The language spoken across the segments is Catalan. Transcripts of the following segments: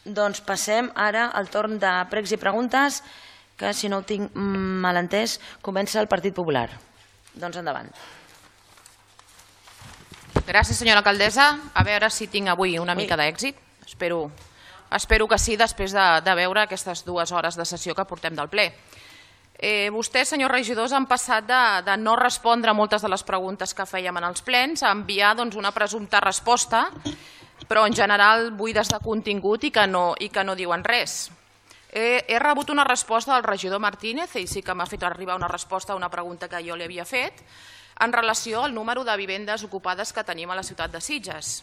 Doncs passem ara al torn de pregs i preguntes, que si no ho tinc mal entès, comença el Partit Popular. Doncs endavant. Gràcies, senyora alcaldessa. A veure si tinc avui una mica d'èxit. Espero que sí, després de veure aquestes 2 hores de sessió que portem del ple. Vostès, senyors regidors, han passat de no respondre a moltes de les preguntes que fèiem en els plens a enviar una presumpta resposta, però en general buides de contingut i que no diuen res. He rebut una resposta del regidor Martínez, ell sí que m'ha fet arribar una resposta a una pregunta que jo li havia fet, en relació al número de vivendes ocupades que tenim a la ciutat de Sitges.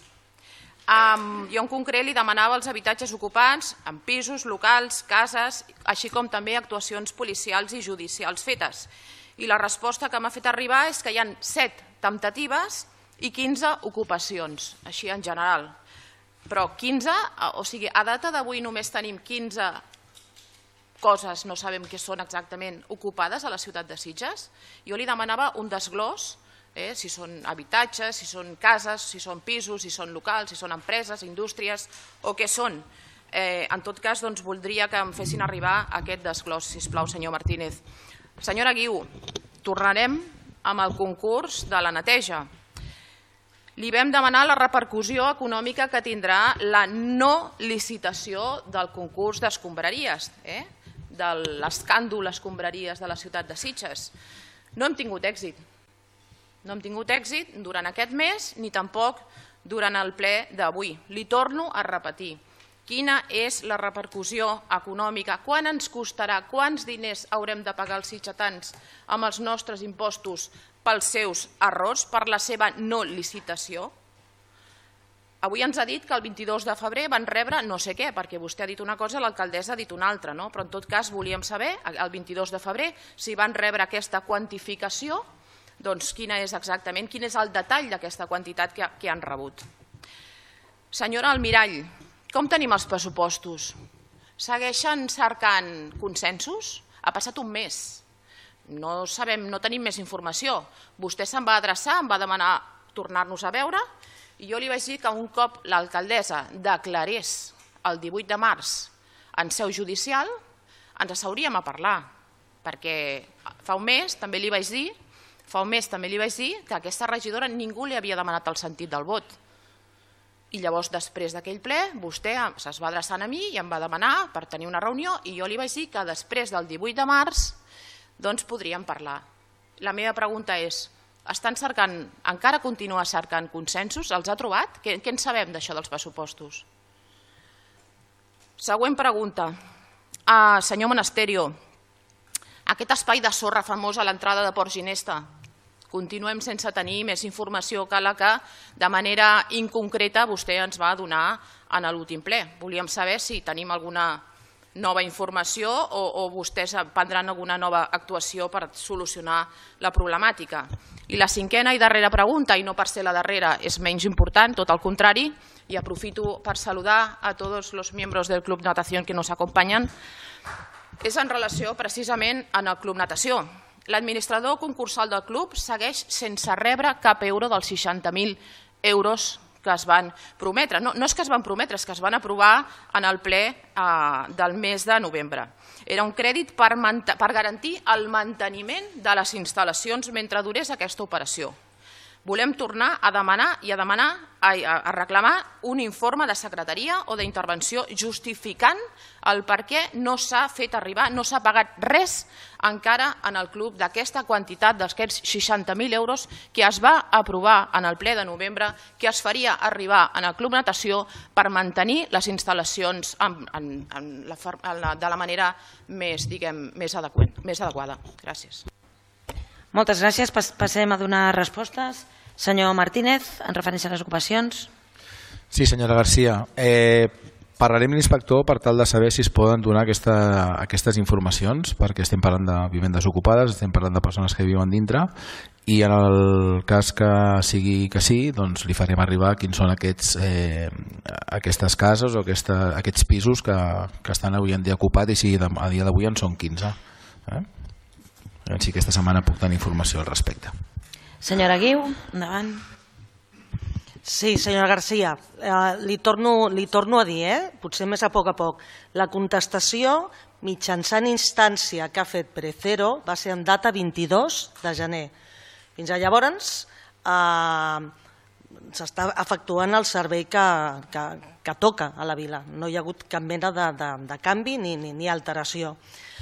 Jo en concret li demanava els habitatges ocupats en pisos, locals, cases, així com també actuacions policials i judicials fetes. I la resposta que m'ha fet arribar és que hi ha 7 temptatives i 15 ocupacions, així en general. Però 15, o sigui, a data d'avui només tenim 15 coses, no sabem què són exactament, ocupades a la ciutat de Sitges. Jo li demanava un desglòs, si són habitatges, si són cases, si són pisos, si són locals, si són empreses, indústries o què són. En tot cas, voldria que em fessin arribar aquest desglòs, sisplau, senyor Martínez. Senyora Guiu, tornarem amb el concurs de la neteja. Li vam demanar la repercussió econòmica que tindrà la no licitació del concurs d'escombraries, de l'escàndol escombraries de la ciutat de Sitges. No hem tingut èxit. No hem tingut èxit durant aquest mes ni tampoc durant el ple d'avui. Li torno a repetir. Quina és la repercussió econòmica? Quan ens costarà? Quants diners haurem de pagar els sitgetans amb els nostres impostos pels seus errors, per la seva no licitació? Avui ens ha dit que el 22 de febrer van rebre no sé què, perquè vostè ha dit una cosa i l'alcaldessa ha dit una altra, però en tot cas volíem saber, el 22 de febrer, si van rebre aquesta quantificació, doncs quin és el detall d'aquesta quantitat que han rebut. Senyora Almirall, com tenim els pressupostos? Segueixen cercant consensos? Ha passat un mes. No sabem, no tenim més informació. Vostè se'n va adreçar, em va demanar tornar-nos a veure i jo li vaig dir que un cop l'alcaldessa declarés el 18 de març en seu judicial, ens asseuríem a parlar, perquè fa un mes també li vaig dir que aquesta regidora ningú li havia demanat el sentit del vot. I llavors, després d'aquell ple, vostè es va adreçant a mi i em va demanar per tenir una reunió i jo li vaig dir que després del 18 de març doncs podríem parlar. La meva pregunta és, encara continua cercant consensos? Els ha trobat? Què en sabem d'això dels pressupostos? Següent pregunta. Senyor Monasterio, aquest espai de sorra famós a l'entrada de Port Ginesta, continuem sense tenir més informació que la que de manera inconcreta vostè ens va donar en l'últim ple. Volíem saber si tenim alguna nova informació o vostès prendran alguna nova actuació per solucionar la problemàtica. I la cinquena i darrera pregunta, i no per ser la darrera és menys important, tot el contrari, y aprofito per saludar a tots els membres del Club Natació que nos acompanyen, és en relació precisament en el Club Natació. L'administrador concursal del club segueix sense rebre cap euro dels 60.000 euros que es van prometre. No és que es van prometre, és que es van aprovar en el ple del mes de novembre. Era un crèdit per garantir el manteniment de les instal·lacions mentre durés aquesta operació. Volem tornar a demanar i a reclamar un informe de secretaria o d'intervenció justificant el per què no s'ha fet arribar, no s'ha pagat res encara en el club d'aquesta quantitat d'aquests 60.000 euros que es va aprovar en el ple de novembre, que es faria arribar en el Club Natació per mantenir les instal·lacions de la manera més adequada. Gràcies. Moltes gràcies. Passem a donar respostes. Senyor Martínez, en referència a les ocupacions. Sí, senyora García. Parlarem amb l'inspector per tal de saber si es poden donar aquestes informacions, perquè estem parlant de vivendes ocupades, estem parlant de persones que viuen dintre, i en el cas que sigui que sí, doncs li farem arribar quins són aquestes cases o aquests pisos que estan avui en dia ocupats, i si a dia d'avui en són 15. Si aquesta setmana puc tenir informació al respecte. Senyora Guiu, endavant. Sí, senyora Garcia, li torno a dir, potser més a poc, la contestació mitjançant instància que ha fet Precero va ser en data 22 de gener. Fins a llavors s'està efectuant el servei que toca a la vila. No hi ha hagut cap mena de canvi ni alteració.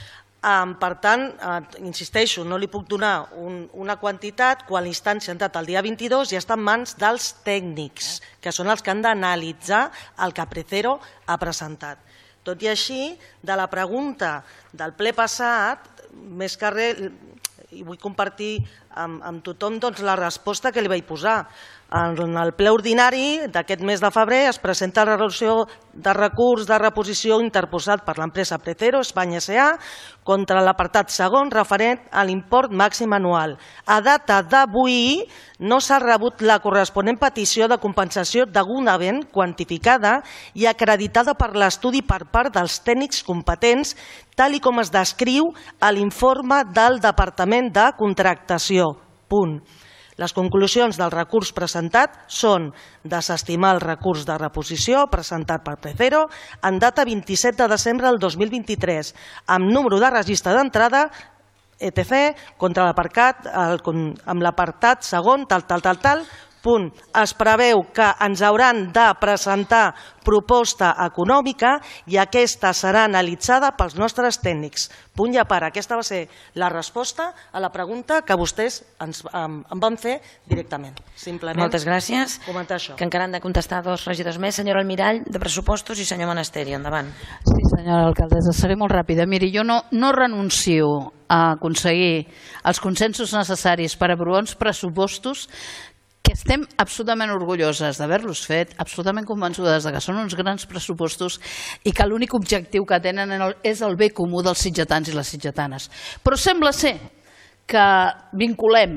Per tant, insisteixo, no li puc donar una quantitat quan l'instància ha entrat el dia 22 i està en mans dels tècnics, que són els que han d'analitzar el que Precero ha presentat. Tot i així, de la pregunta del ple passat, més que res, i vull compartir amb tothom la resposta que li vaig posar. En el ple ordinari d'aquest mes de febrer es presenta la resolució de recurs de reposició interposat per l'empresa Precero Espanya S.A. contra l'apartat segon referent a l'import màxim anual. A data d'avui no s'ha rebut la corresponent petició de compensació degudament quantificada i acreditada per l'estudi per part dels tècnics competents, tal com es descriu a l'informe del Departament de Contractació. Punt. Les conclusions del recurs presentat són desestimar el recurs de reposició presentat per Precero en data 27 de desembre del 2023 amb número de registre d'entrada etc. contra l'apartat amb l'apartat segon tal. Punt. Es preveu que ens hauran de presentar proposta econòmica i aquesta serà analitzada pels nostres tècnics. Punt i a part. Aquesta va ser la resposta a la pregunta que vostès em van fer directament. Simplement moltes gràcies. Comentar això. Que encara han de contestar dos regidors més. Senyor Almirall, de Pressupostos, i senyor Monasterio. Endavant. Sí, senyora alcaldessa, seré molt ràpida. Miri, jo no renuncio a aconseguir els consensos necessaris per aprovar uns pressupostos que estem absolutament orgulloses d'haver-los fet, absolutament convençudes que són uns grans pressupostos i que l'únic objectiu que tenen és el bé comú dels sitgetans i les sitgetanes. Però sembla ser que vinculem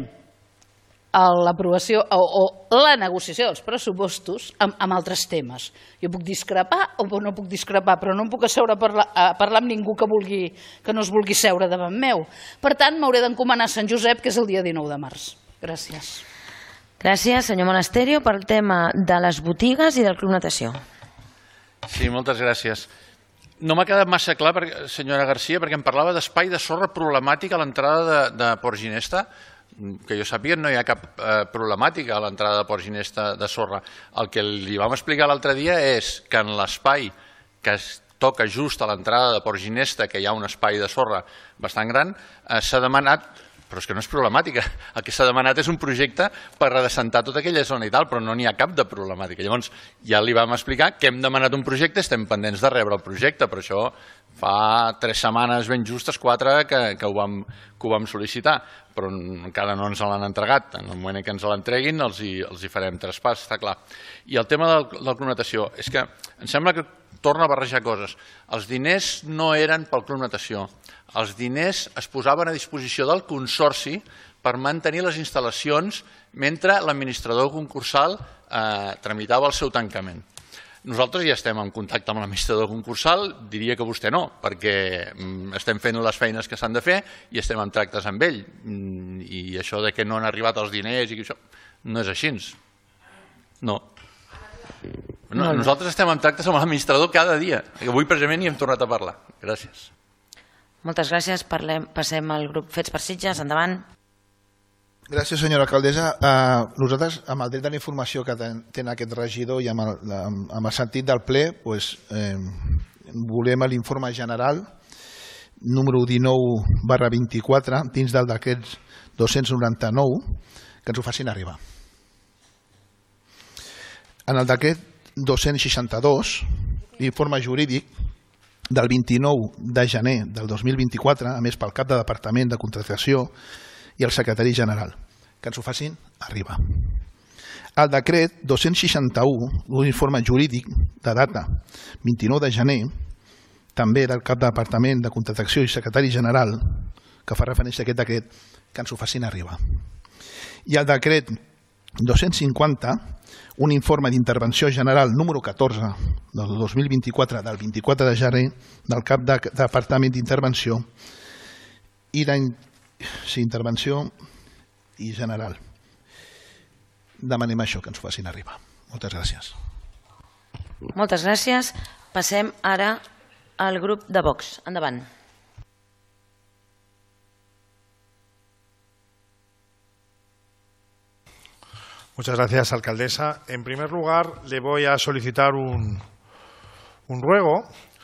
l'aprovació o la negociació dels pressupostos amb altres temes. Jo puc discrepar o no puc discrepar, però no em puc asseure a parlar amb ningú que no es vulgui seure davant meu. Per tant, m'hauré d'encomanar a Sant Josep, que és el dia 19 de març. Gràcies. Gràcies, senyor Monasterio, per el tema de les botigues i del Club Natació. Sí, moltes gràcies. No m'ha quedat massa clar, senyora Garcia, perquè em parlava d'espai de sorra problemàtic a l'entrada de Port Ginesta. Que jo sàpiga, no hi ha cap problemàtica a l'entrada de Port Ginesta de sorra. El que li vam explicar l'altre dia és que en l'espai que es toca just a l'entrada de Port Ginesta, que hi ha un espai de sorra bastant gran, s'ha demanat, però és que no és problemàtica, el que s'ha demanat és un projecte per redescentar tota aquella zona i tal, però no n'hi ha cap de problemàtica. Llavors ja li vam explicar que hem demanat un projecte, estem pendents de rebre el projecte, però això fa 3 setmanes ben justes, 4, que ho vam sol·licitar, però encara no ens l'han entregat. En el moment que ens l'entreguin els hi farem traspàs, està clar. I el tema del Club Natació, és que em sembla que torna a barrejar coses. Els diners no eren pel Club Natació. Els diners es posaven a disposició del Consorci per mantenir les instal·lacions mentre l'administrador concursal tramitava el seu tancament. Nosaltres ja estem en contacte amb l'administrador concursal, diria que vostè no, perquè estem fent les feines que s'han de fer i estem en tractes amb ell. I això de que no han arribat els diners i això no és així. No. Nosaltres estem en tractes amb l'administrador cada dia. Avui precisament hi hem tornat a parlar. Gràcies. Moltes gràcies. Passem al grup Fets per Sitges. Endavant. Gràcies, senyora alcaldessa. Nosaltres, amb el dret de la informació que té aquest regidor i amb el sentit del ple, volem l'informe general número 19/24 dins del decret 299 que ens ho facin arribar. En el decret 262, l'informe jurídic del 29 de gener del 2024, a més pel cap de Departament de Contractació i el secretari general, que ens ho facin arribar. El decret 261, l'informe jurídic de data 29 de gener, també del cap de Departament de Contractació i secretari general, que fa referència a aquest decret, que ens ho facin arribar. I el decret 250, un informe d'intervenció general número 14 del 2024, del 24 de gener, del cap de Departament d'Intervenció i intervenció i general. Demanem això, que ens ho facin arribar. Moltes gràcies. Moltes gràcies. Passem ara al grup de Vox. Endavant. Muchas gracias, alcaldesa. En primer lugar, le voy a solicitar un ruego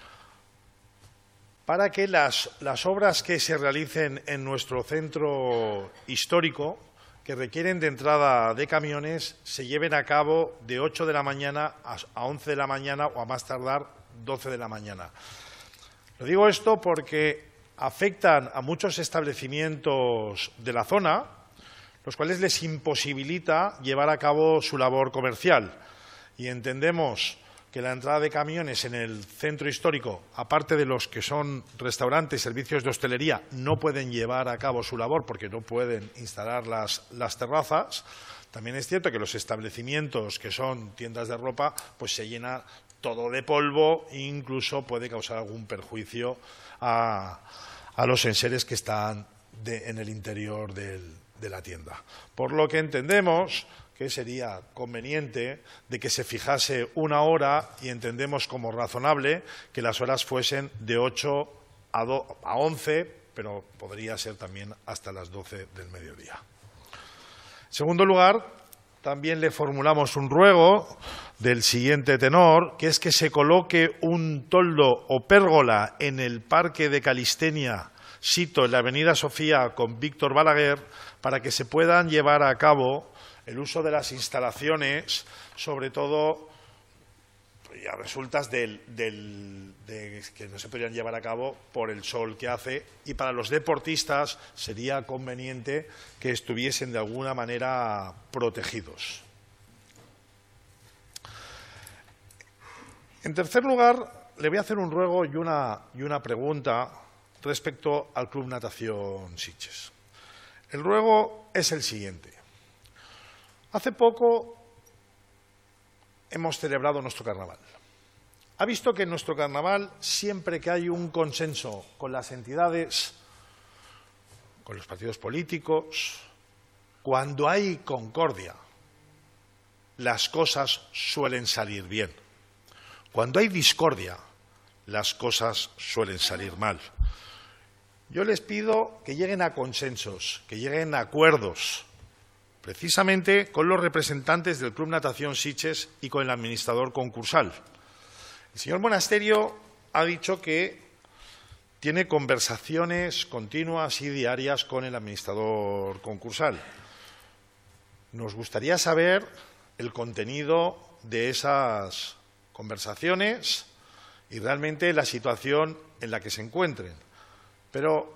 para que las obras que se realicen en nuestro centro histórico, que requieren de entrada de camiones, se lleven a cabo de 8 de la mañana a 11 de la mañana o a más tardar 12 de la mañana. Lo digo esto porque afectan a muchos establecimientos de la zona, los cuales les imposibilita llevar a cabo su labor comercial. Y entendemos que la entrada de camiones en el centro histórico, aparte de los que son restaurantes, servicios de hostelería, no pueden llevar a cabo su labor porque no pueden instalar las terrazas. También es cierto que los establecimientos que son tiendas de ropa, pues se llena todo de polvo e incluso puede causar algún perjuicio a los enseres que están en el interior de la tienda. Por lo que entendemos que sería conveniente de que se fijase una hora y entendemos como razonable que las horas fuesen de 8 a 11, pero podría ser también hasta las 12 del mediodía. En segundo lugar, también le formulamos un ruego del siguiente tenor, que es que se coloque un toldo o pérgola en el Parque de Calistenia, sito en la avenida Sofía con Víctor Balaguer, para que se puedan llevar a cabo el uso de las instalaciones, sobre todo a resultas de que no se podrían llevar a cabo por el sol que hace, y para los deportistas sería conveniente que estuviesen de alguna manera protegidos. En tercer lugar, le voy a hacer un ruego y una pregunta respecto al Club Natación Sitges. El ruego es el siguiente. Hace poco hemos celebrado nuestro carnaval. Ha visto que en nuestro carnaval, siempre que hay un consenso con las entidades, con los partidos políticos, cuando hay concordia, las cosas suelen salir bien. Cuando hay discordia, las cosas suelen salir mal. Yo les pido que lleguen a consensos, que lleguen a acuerdos, precisamente con los representantes del Club Natación Sitges y con el administrador concursal. El señor Monasterio ha dicho que tiene conversaciones continuas y diarias con el administrador concursal. Nos gustaría saber el contenido de esas conversaciones y realmente la situación en la que se encuentren. Pero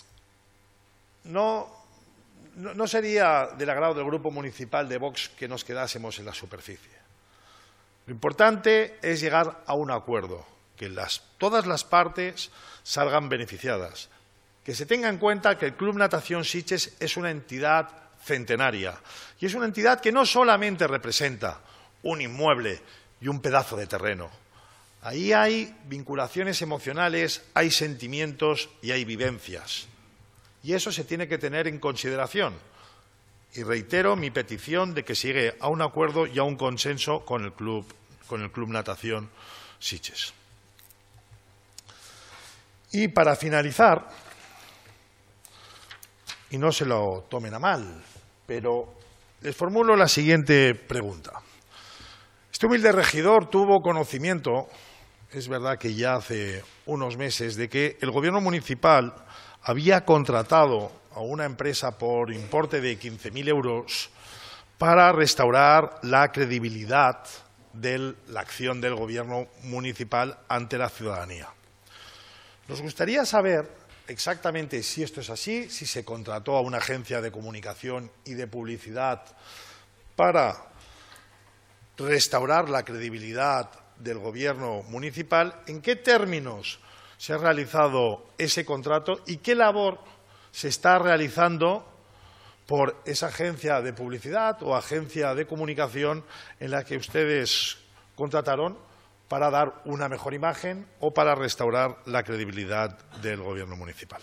no sería del agrado del Grupo Municipal de Vox que nos quedásemos en la superficie. Lo importante es llegar a un acuerdo, que todas las partes salgan beneficiadas, que se tenga en cuenta que el Club Natación Sitges es una entidad centenaria y es una entidad que no solamente representa un inmueble y un pedazo de terreno. Ahí hay vinculaciones emocionales, hay sentimientos y hay vivencias. Y eso se tiene que tener en consideración. Y reitero mi petición de que se llegue a un acuerdo y a un consenso con el Club Natación Sitges. Y para finalizar, y no se lo tomen a mal, pero les formulo la siguiente pregunta. Este humilde regidor tuvo conocimiento, es verdad que ya hace unos meses, de que el Gobierno municipal había contratado a una empresa por importe de 15.000 euros para restaurar la credibilidad de la acción del Gobierno municipal ante la ciudadanía. Nos gustaría saber exactamente si esto es así, si se contrató a una agencia de comunicación y de publicidad para restaurar la credibilidad del Gobierno municipal, en qué términos se ha realizado ese contrato y qué labor se está realizando por esa agencia de publicidad o agencia de comunicación en la que ustedes contrataron para dar una mejor imagen o para restaurar la credibilidad del Gobierno municipal.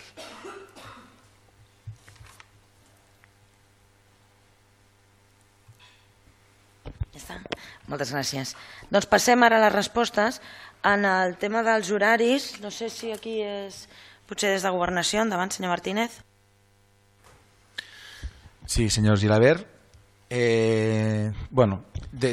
Ja està. Moltes gràcies. Doncs passem ara a les respostes. En el tema dels horaris, no sé si aquí és potser des de Governació. Endavant, senyor Martínez. Sí, señor Gilabert. Bueno,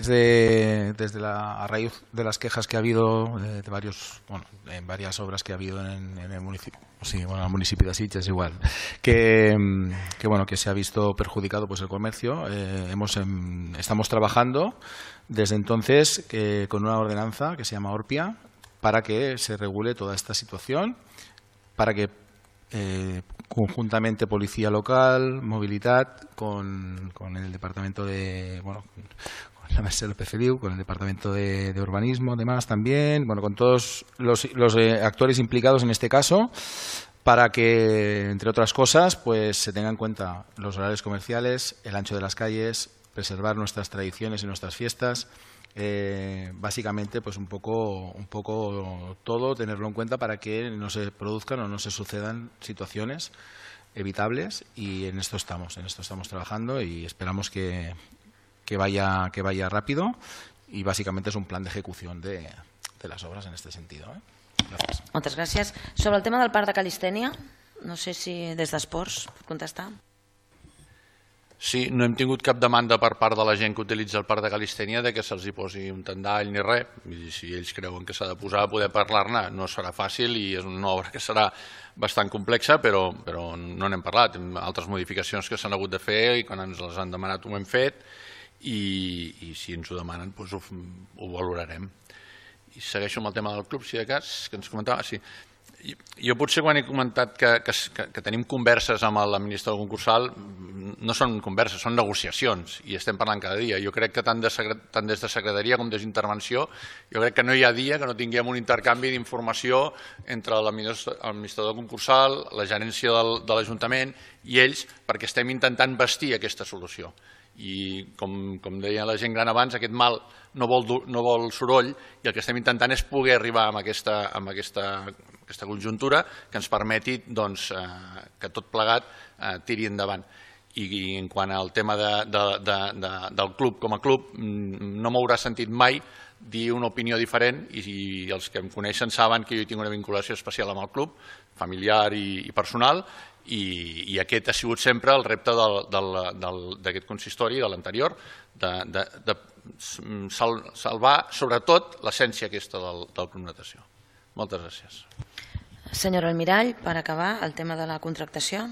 a raíz de las quejas que ha habido de en varias obras que ha habido en el municipio, sí, bueno, el municipio de Sitges igual, que se ha visto perjudicado pues el comercio. Estamos trabajando desde entonces con una ordenanza que se llama Orpia para que se regule toda esta situación, para que conjuntamente Policía Local, Movilidad, con el Departamento de, con la Mercè López Feliu, con el Departamento de Urbanismo, demás también, con todos los actores implicados en este caso, para que, entre otras cosas, pues se tengan en cuenta los horarios comerciales, el ancho de las calles, preservar nuestras tradiciones y nuestras fiestas. Básicamente pues un poco todo tenerlo en cuenta para que no se produzcan o no se sucedan situaciones evitables, y en esto estamos trabajando y esperamos que vaya rápido, y básicamente es un plan de ejecución de las obras en este sentido. Gracias. Moltes gràcies. Sobre el tema del parc de Calistènia, no sé si des d'Esports pot contestar. Sí, no hem tingut cap demanda per part de la gent que utilitza el parc de Calistènia de que se'ls hi posi un tendall ni res. Si ells creuen que s'ha de posar a poder parlar-ne, no serà fàcil i és una obra que serà bastant complexa, però no n'hem parlat. Altres modificacions que s'han hagut de fer i quan ens les han demanat ho hem fet, i si ens ho demanen doncs ho valorarem. I segueixo amb el tema del club, si de cas, que ens comentava. Sí. Jo potser quan he comentat que tenim converses amb l'administrador concursal, no són converses, són negociacions, i estem parlant cada dia. Jo crec que tant des de secretaria com des d'intervenció, jo crec que no hi ha dia que no tinguem un intercanvi d'informació entre l'administrador concursal, la gerència de l'Ajuntament i ells, perquè estem intentant vestir aquesta solució. I com deia la gent gran abans, aquest mal no vol soroll, i el que estem intentant és poder arribar a aquesta conjuntura que ens permeti que tot plegat tiri endavant. I en quant al tema del club com a club, no m'haurà sentit mai dir una opinió diferent, i els que em coneixen saben que jo tinc una vinculació especial amb el club, familiar i personal, i aquest ha sigut sempre el repte d'aquest consistori, de l'anterior, de salvar sobretot l'essència aquesta del Club Natació. Moltes gràcies. Senyora Almirall, per acabar, el tema de la contractació.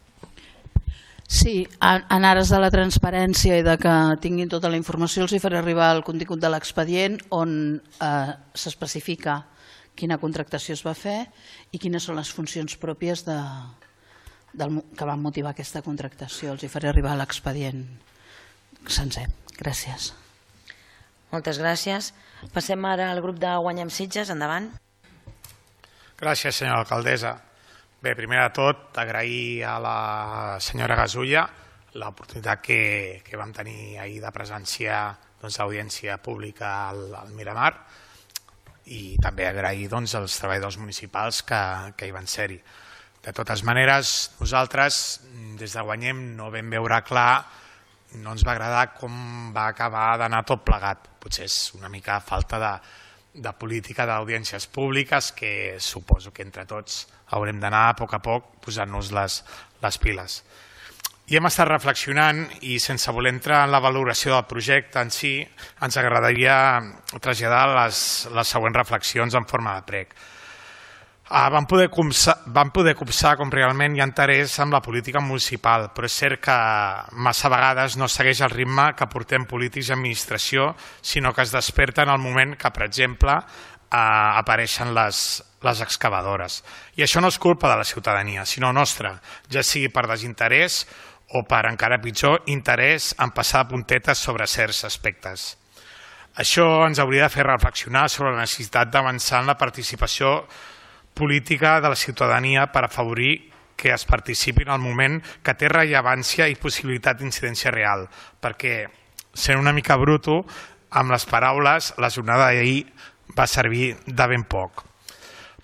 Sí, en ares de la transparència i de que tinguin tota la informació, els hi faré arribar el contingut de l'expedient on s'especifica quina contractació es va fer i quines són les funcions pròpies que van motivar aquesta contractació. Els hi faré arribar l'expedient sencer. Gràcies. Moltes gràcies. Passem ara al grup de Guanyem Sitges. Endavant. Gràcies, senyora alcaldessa. Bé, primer de tot, agrair a la senyora Gasulla l'oportunitat que vam tenir ahir de presenciar l'audiència pública al Miramar, i també agrair als treballadors municipals que hi van ser-hi. De totes maneres, nosaltres des de Guanyem no vam veure clar, no ens va agradar com va acabar d'anar tot plegat. Potser és una mica falta de política d'audiències públiques que suposo que entre tots haurem d'anar a poc posant-nos les piles. I hem estat reflexionant i sense voler entrar en la valoració del projecte en si, ens agradaria traslladar les següents reflexions en forma de prec. Vam poder copsar com realment hi ha interès en la política municipal, però és cert que massa vegades no segueix el ritme que portem polítics i administració, sinó que es desperta en el moment que, per exemple, apareixen les excavadores. I això no és culpa de la ciutadania, sinó nostra, ja sigui per desinterès o per, encara pitjor, interès en passar puntetes sobre certs aspectes. Això ens hauria de fer reflexionar sobre la necessitat d'avançar en la participació política de la ciutadania per afavorir que es participi en el moment que té rellevància i possibilitat d'incidència real, perquè, sent una mica bruto, amb les paraules, la jornada d'ahir va servir de ben poc.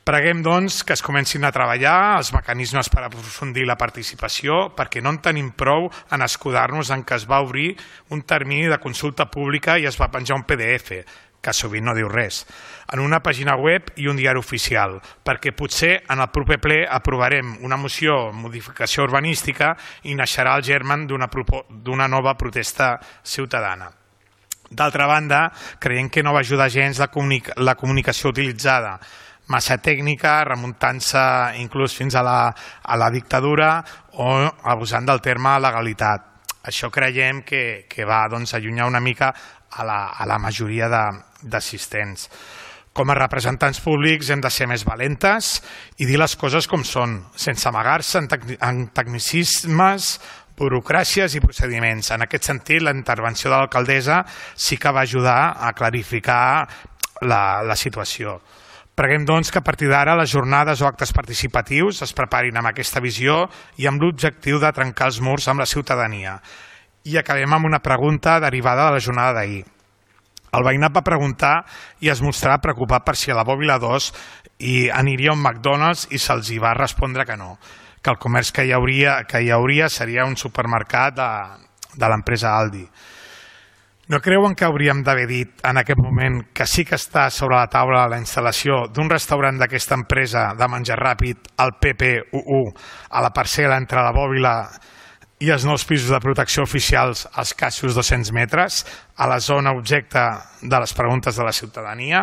Preguem, doncs, que es comencin a treballar els mecanismes per aprofundir la participació, perquè no en tenim prou en escudar-nos en que es va obrir un termini de consulta pública i es va penjar un PDF, que sovint no diu res, en una pàgina web i un diari oficial, perquè potser en el proper ple aprovarem una moció modificació urbanística i naixerà el germen d'una nova protesta ciutadana. D'altra banda, creiem que no va ajudar gens la comunicació utilitzada, massa tècnica, remuntant-se inclús fins a la dictadura o abusant del terme legalitat. Això creiem que va allunyar una mica a la majoria d'assistents. Com a representants públics hem de ser més valentes i dir les coses com són, sense amagar-se en tecnicismes, burocràcies i procediments. En aquest sentit, la intervenció de l'alcaldessa sí que va ajudar a clarificar la situació. Preguem, doncs, que a partir d'ara les jornades o actes participatius es preparin amb aquesta visió i amb l'objectiu de trencar els murs amb la ciutadania. I acabem amb una pregunta derivada de la jornada d'ahir. El veïnat va preguntar i es mostrava preocupat per si a la Bòbila 2 aniria a un McDonald's i se'ls va respondre que no, que el comerç que hi hauria seria un supermercat de l'empresa Aldi. No creuen que hauríem d'haver dit en aquest moment que sí que està sobre la taula la instal·lació d'un restaurant d'aquesta empresa de menjar ràpid, el PP11, a la parcel·la entre la Bòbila i els nous pisos de protecció oficials a escassos 200 metres, a la zona objecte de les preguntes de la ciutadania?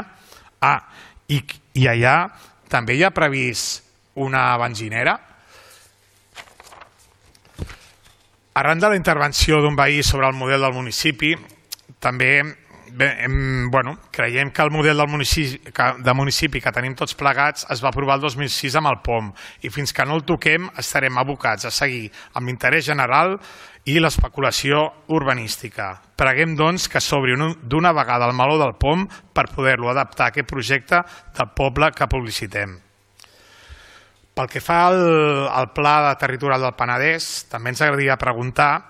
I allà també hi ha previst una benzinera? Arran de la intervenció d'un veí sobre el model del municipi, també creiem que el model de municipi que tenim tots plegats es va aprovar el 2006 amb el POM i fins que no el toquem estarem abocats a seguir amb l'interès general i l'especulació urbanística. Preguem, doncs, que s'obri d'una vegada el meló del POM per poder-lo adaptar a aquest projecte del poble que publicitem. Pel que fa al Pla Territorial del Penedès, també ens agradaria preguntar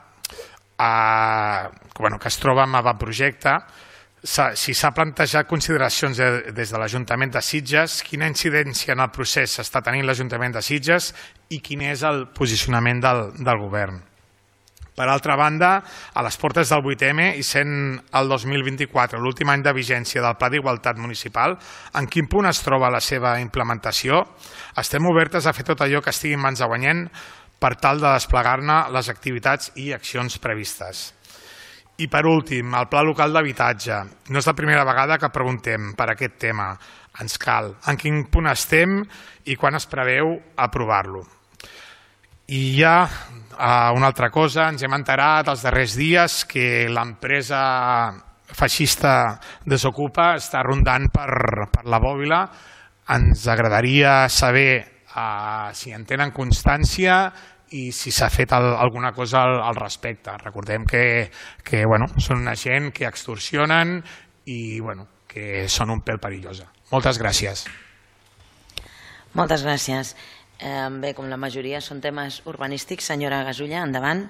que es troba en avantprojecte, si s'ha plantejat consideracions des de l'Ajuntament de Sitges, quina incidència en el procés està tenint l'Ajuntament de Sitges i quin és el posicionament del govern. Per altra banda, a les portes del 8M i sent el 2024 l'últim any de vigència del Pla d'Igualtat Municipal, en quin punt es troba la seva implementació? Estem obertes a fer tot allò que estigui en mans de Guanyent per tal de desplegar-ne les activitats i accions previstes. I per últim, el Pla Local d'Habitatge. No és la primera vegada que preguntem per aquest tema. Ens cal. En quin punt estem i quan es preveu aprovar-lo? I hi ha una altra cosa. Ens hem enterat els darrers dies que l'empresa feixista Desokupa està rondant per la Bòbila. Ens agradaria saber si en tenen constància i si s'ha fet alguna cosa al respecte. Recordem que són una gent que extorsionen i que són un pèl perillosa. Moltes gràcies. Moltes gràcies. Bé, com la majoria són temes urbanístics, senyora Gasulla, endavant.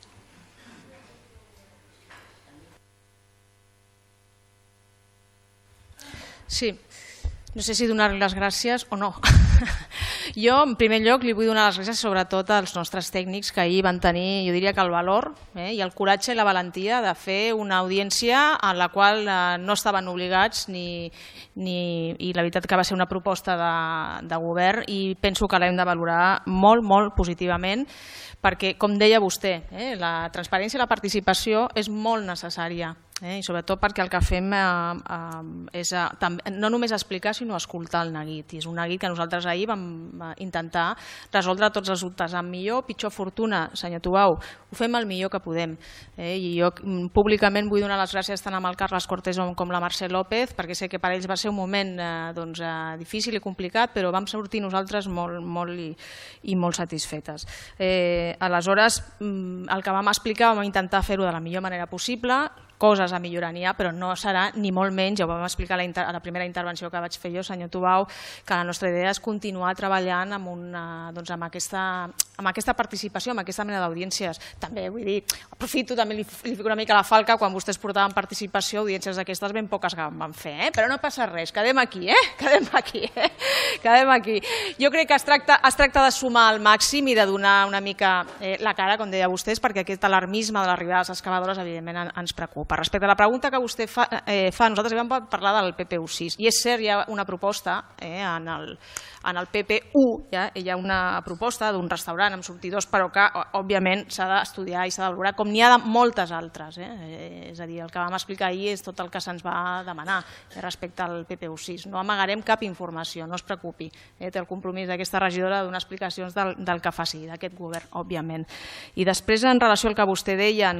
Sí, no sé si donar-li les gràcies o no. Jo, en primer lloc, li vull donar les gràcies sobretot als nostres tècnics que ahir van tenir, jo diria que el valor i el coratge i la valentia de fer una audiència a la qual no estaven obligats i la veritat que va ser una proposta de govern i penso que l'hem de valorar molt, molt positivament perquè, com deia vostè, la transparència i la participació és molt necessària. I sobretot perquè el que fem és no només explicar sinó escoltar el neguit, i és un neguit que nosaltres ahir vam intentar resoldre tots els dubtes amb millor o pitjor fortuna. Senyor Tubau, ho fem el millor que podem i jo públicament vull donar les gràcies tant amb el Carles Cortés com la Mercè López perquè sé que per ells va ser un moment difícil i complicat però vam sortir nosaltres molt i molt satisfetes. Aleshores el que vam explicar vam intentar fer-ho de la millor manera possible, coses a millorar n'hi ha, però no serà ni molt menys, ja ho vam explicar a la primera intervenció que vaig fer jo, senyor Tubau, que la nostra idea és continuar treballant amb aquesta participació, amb aquesta mena d'audiències. També, vull dir, aprofito, també li fico una mica la falca, quan vostès portaven participació, audiències d'aquestes ben poques que van fer, però no passa res, quedem aquí, quedem aquí. quedem aquí. Jo crec que es tracta de sumar al màxim i de donar una mica la cara, com deia vostès, perquè aquest alarmisme de l'arribada de les excavadores evidentment ens preocupa. Respecte a la pregunta que vostè fa, nosaltres vam parlar del PPU6 i és cert, hi ha una proposta en el PPU, hi ha una proposta d'un restaurant amb sortidors, però que òbviament s'ha d'estudiar i s'ha de valorar, com n'hi ha de moltes altres. És a dir, el que vam explicar ahir és tot el que se'ns va demanar respecte al PPU6. No amagarem cap informació, no es preocupi. Té el compromís d'aquesta regidora de donar explicacions del que faci, d'aquest govern, òbviament. I després, en relació al que vostè deia,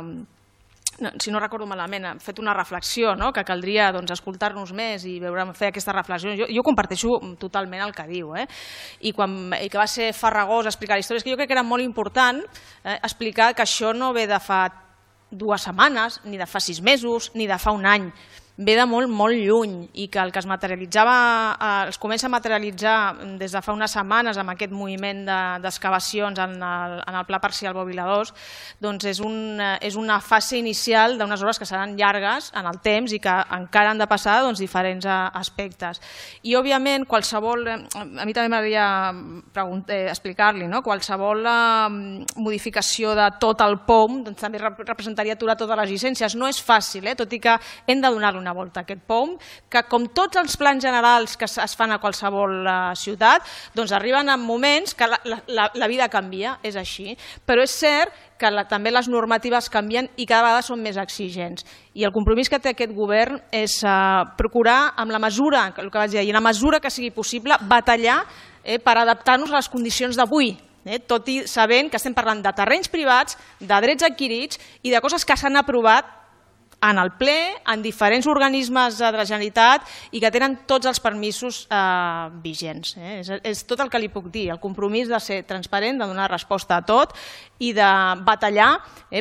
si no recordo malament, hem fet una reflexió, que caldria escoltar-nos més i fer aquesta reflexió. Jo comparteixo totalment el que diu. I que va ser farragós explicar la història, és que jo crec que era molt important explicar que això no ve de fa 2 setmanes, ni de fa 6 mesos, ni de fa un any. Ve de molt, molt lluny i que el que es comença a materialitzar des de fa unes setmanes amb aquest moviment d'excavacions en el Pla Parcial Bòbila 2 és una fase inicial d'unes obres que seran llargues en el temps i que encara han de passar diferents aspectes. I òbviament qualsevol, a mi també m'agradaria explicar-li, qualsevol modificació de tot el POM també representaria aturar totes les llicències. No és fàcil, tot i que hem de donar-li una volta a aquest POM, que com tots els plans generals que es fan a qualsevol ciutat, arriben en moments que la vida canvia, és així. Però és cert que també les normatives canvien i cada vegada són més exigents. I el compromís que té aquest govern és procurar, amb la mesura, el que vaig dir ahir, en la mesura que sigui possible, batallar per adaptar-nos a les condicions d'avui, tot i sabent que estem parlant de terrenys privats, de drets adquirits i de coses que s'han aprovat en el ple, en diferents organismes de la Generalitat i que tenen tots els permisos vigents. És tot el que li puc dir, el compromís de ser transparent, de donar resposta a tot i de batallar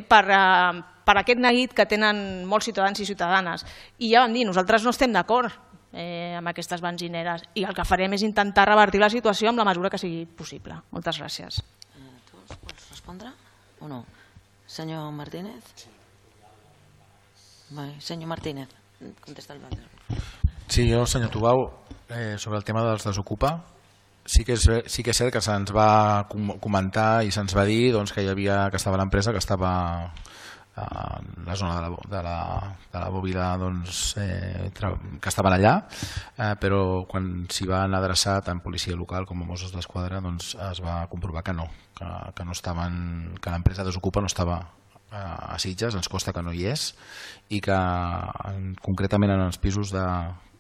per aquest neguit que tenen molts ciutadans i ciutadanes. I ja vam dir, nosaltres no estem d'acord amb aquestes benzineres i el que farem és intentar revertir la situació amb la mesura que sigui possible. Moltes gràcies. Tu vols respondre o no? Senyor Martínez? Senyor Martínez, contesta el Valder. Sí, jo, senyor Tubau, sobre el tema dels desocupa, sí que és cert que se'ns va comentar i se'ns va dir que hi havia, que estava l'empresa que estava a la zona de la Bòbila, que estaven allà, però quan s'hi van adreçar tant policia local com a Mossos d'Esquadra es va comprovar que no, que l'empresa desocupa no estava a Sitges, ens consta que no hi és i que concretament en els pisos de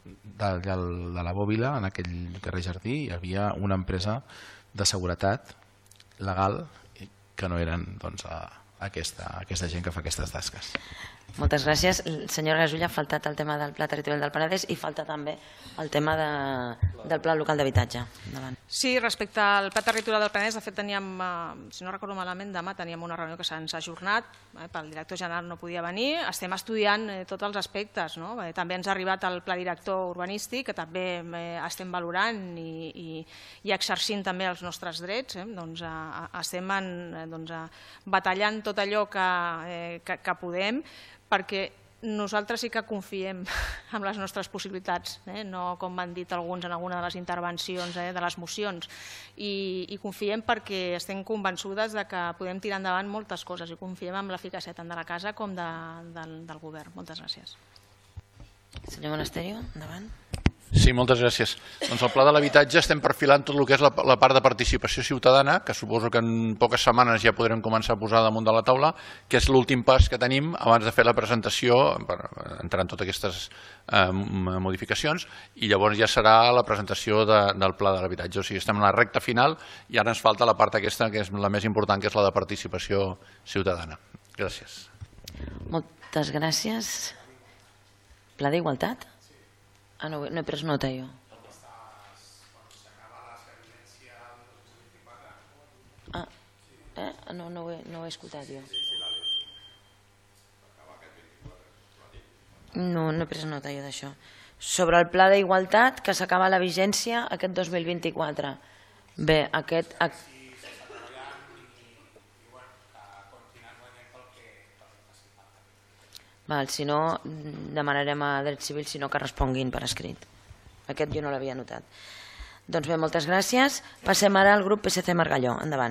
la Bòbila, en aquell carrer Jardí, hi havia una empresa de seguretat legal que no eren aquesta gent que fa aquestes tasques. Moltes gràcies. Senyora Gasulla, ha faltat el tema del Pla Territorial del Penedès i falta també el tema del Pla Local d'Habitatge. Sí, respecte al Pla Territorial del Penedès, de fet teníem, si no recordo malament, demà teníem una reunió que se'ns ha ajornat, el director general no podia venir, estem estudiant tots els aspectes. També ens ha arribat el Pla Director Urbanístic, que també estem valorant i exercint també els nostres drets. Estem batallant tot allò que podem, perquè nosaltres sí que confiem en les nostres possibilitats, no com han dit alguns en alguna de les intervencions de les mocions, i confiem perquè estem convençudes que podem tirar endavant moltes coses i confiem en l'eficàcia tant de la casa com del govern. Moltes gràcies. Senyor Monasterio, endavant. Sí, moltes gràcies. Doncs el Pla de l'Habitatge estem perfilant tot el que és la part de participació ciutadana, que suposo que en poques setmanes ja podrem començar a posar damunt de la taula, que és l'últim pas que tenim abans de fer la presentació, per entrar en totes aquestes modificacions, i llavors ja serà la presentació del Pla de l'Habitatge. O sigui, estem en la recta final i ara ens falta la part aquesta, que és la més important, que és la de participació ciutadana. Gràcies. Moltes gràcies. Pla d'Igualtat? No he pres nota jo. No ho he escoltat jo. No he pres nota jo d'això. Sobre el Pla d'Igualtat, que s'acaba la vigència aquest 2024. Bé, aquest... Si no, demanarem a Drets Civils que responguin per escrit. Aquest jo no l'havia notat. Doncs bé, moltes gràcies. Passem ara al grup PSC Margalló. Endavant.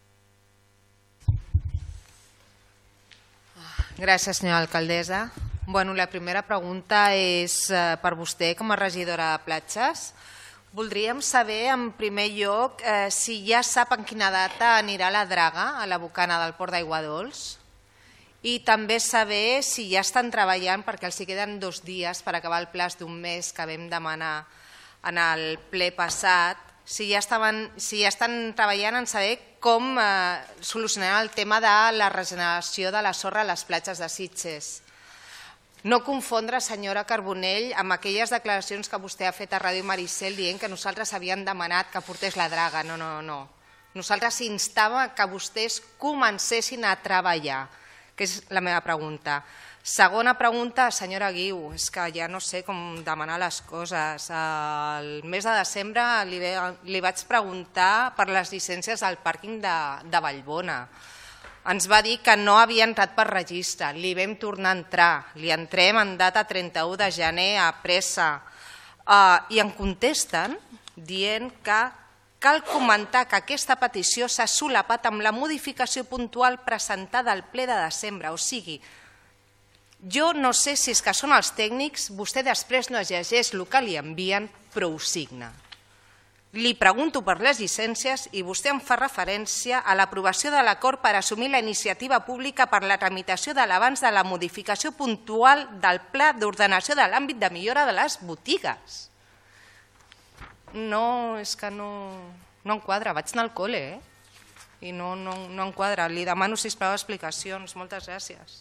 Gràcies, senyora alcaldessa. Bueno, la primera pregunta és per vostè com a regidora de platges. Voldríem saber, en primer lloc, si ja sap en quina data anirà la draga a la bocana del Port d'Aiguadols i també saber si ja estan treballant, perquè els queden 2 dies per acabar el plaç d'1 mes que vam demanar en el ple passat, si ja estan treballant en saber com solucionaran el tema de la regeneració de la sorra a les platges de Sitges. No confondre, senyora Carbonell, amb aquelles declaracions que vostè ha fet a Ràdio Maricel dient que nosaltres havíem demanat que portés la draga. No, no, no. Nosaltres instàvem que vostès comencessin a treballar, que és la meva pregunta. Segona pregunta, senyora Guiu, és que ja no sé com demanar les coses. El mes de desembre li vaig preguntar per les llicències al pàrquing de Vallbona. Ens va dir que no havia entrat per registre, li vam tornar a entrar, li entrem en data 31 de gener a pressa i em contesten dient que cal comentar que aquesta petició s'ha solapat amb la modificació puntual presentada al ple de desembre, o sigui, jo no sé si és que són els tècnics, vostè després no es llegeix el que li envien, però ho signa. Li pregunto per les llicències i vostè em fa referència a l'aprovació de l'acord per assumir la iniciativa pública per la tramitació de l'abans de la modificació puntual del Pla d'Ordenació de l'àmbit de millora de les botigues. No, és que no enquadra. Vaig anar al col·le, i no enquadra. Li demano, sisplau, explicacions. Moltes gràcies.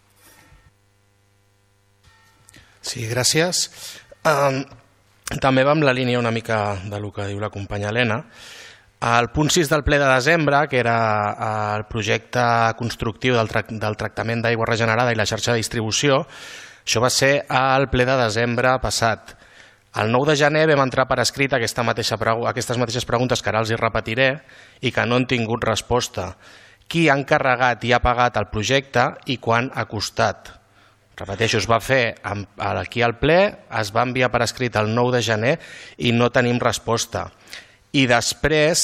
Sí, gràcies. També va amb la línia una mica del que diu la companya Helena. El punt 6 del ple de desembre, que era el projecte constructiu del tractament d'aigua regenerada i la xarxa de distribució, això va ser al ple de desembre passat. El 9 de gener vam entrar per escrit aquestes mateixes preguntes que ara els hi repetiré i que no han tingut resposta. Qui ha encarregat i ha pagat el projecte i quan ha costat? Repeteixo, es va fer aquí al ple, es va enviar per escrit el 9 de gener i no tenim resposta. I després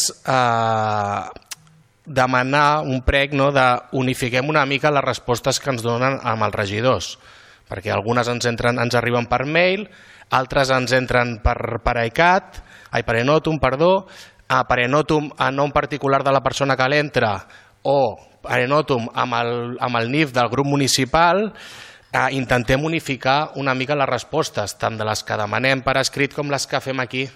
demanar un prec d'unifiquem una mica les respostes que ens donen amb els regidors, perquè algunes ens arriben per mail, altres ens entren per iCat, per Enotum, per Enotum a nom particular de la persona que l'entra o per Enotum amb el NIF del grup municipal. Intentem unificar una mica les respostes, tant de les que demanem per escrit com les que fem aquí.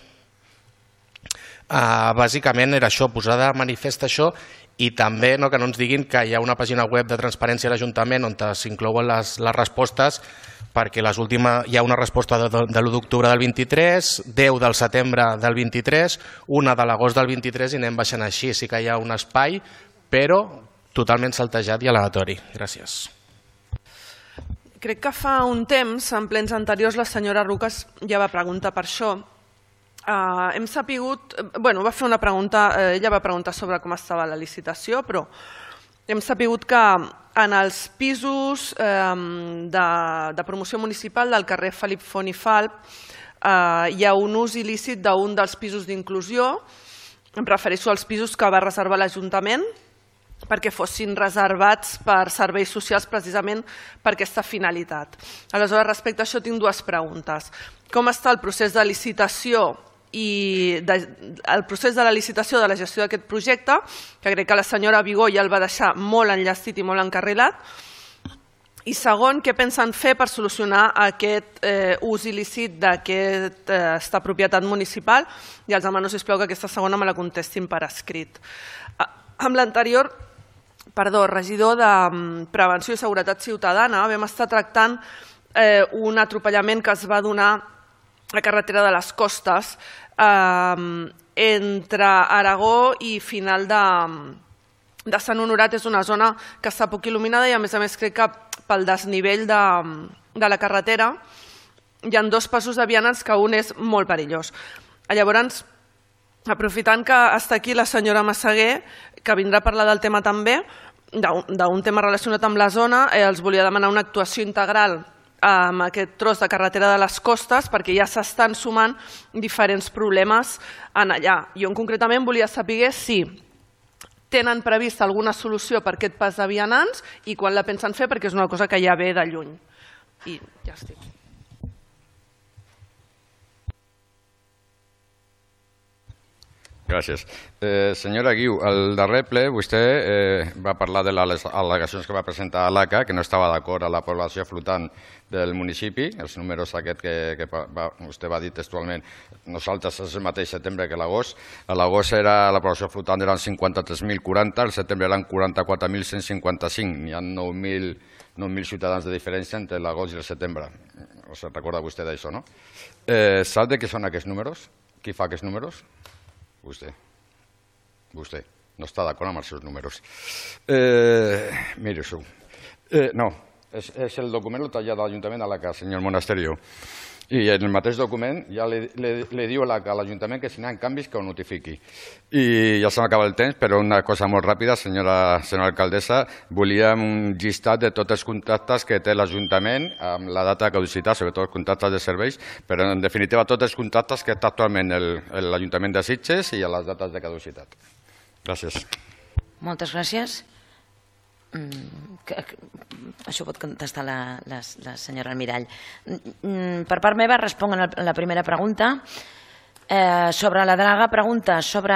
Bàsicament era això, posar de manifest això i també que no ens diguin que hi ha una pàgina web de transparència a l'Ajuntament on s'inclouen les respostes, perquè hi ha una resposta de l'1 d'octubre del 23, 10 del setembre del 23, una de l'agost del 23 i anem baixant així. Sí que hi ha un espai, però totalment saltejat i aleatori. Gràcies. Crec que fa un temps, en plens anteriors, la senyora Rucas ja va preguntar per això. Hem sapigut, va fer una pregunta, ella va preguntar sobre com estava la licitació, però hem sapigut que en els pisos de promoció municipal del carrer Felip Font i Falp hi ha un ús il·lícit d'un dels pisos d'inclusió, em refereixo als pisos que va reservar l'Ajuntament, perquè fossin reservats per serveis socials precisament per aquesta finalitat. Aleshores, respecte a això, tinc 2 preguntes. Com està el procés de licitació i el procés de la licitació de la gestió d'aquest projecte, que crec que la senyora Vigó ja el va deixar molt enllestit i molt encarrilat, i segon, què pensen fer per solucionar aquest ús il·lícit d'aquesta propietat municipal? I els demano, sisplau, que aquesta segona me la contestin per escrit. Amb l'anterior regidor de Prevenció i Seguretat Ciutadana vam estar tractant un atropellament que es va donar a la carretera de les Costes entre Aragó i final de Sant Honorat. És una zona que està poc il·luminada i a més crec que pel desnivell de la carretera hi ha 2 passos de vianants que un és molt perillós. Llavors, aprofitant que està aquí la senyora Massaguer, que vindrà a parlar del tema també, d'un tema relacionat amb la zona, els volia demanar una actuació integral amb aquest tros de carretera de les costes, perquè ja s'estan sumant diferents problemes en allà. Jo concretament volia saber si tenen prevista alguna solució per aquest pas de vianants i quan la pensen fer, perquè és una cosa que ja ve de lluny. I ja estic. Gràcies. Senyora Guiu, al darrer ple vostè va parlar de les al·legacions que va presentar a l'ACA, que no estava d'acord amb la població flotant del municipi, els números aquests que vostè va dir textualment, nosaltres és el mateix setembre que l'agost. A l'agost la població flotant eren 53.040, al setembre eren 44.155, n'hi ha 9.000 ciutadans de diferència entre l'agost i el setembre. Se'n recorda vostè d'això, no? Sap de què són aquests números? Qui fa aquests números? Vostè no està d'acord amb els seus números. Miri-s'ho. No, és el document el tallat de l'Ajuntament a l'ACA, senyor Monasterio. I en el mateix document ja li diu a l'Ajuntament que si n'hi ha canvis que ho notifiqui. I ja se m'acaba el temps, però una cosa molt ràpida, senyora alcaldessa, volíem un llistat de tots els contractes que té l'Ajuntament amb la data de caducitat, sobretot els contractes de serveis, però en definitiva tots els contractes que està actualment l'Ajuntament de Sitges i a les dates de caducitat. Gràcies. Moltes gràcies. Això pot contestar la senyora Almirall. Per part meva responc a la primera pregunta. Sobre la draga, pregunta sobre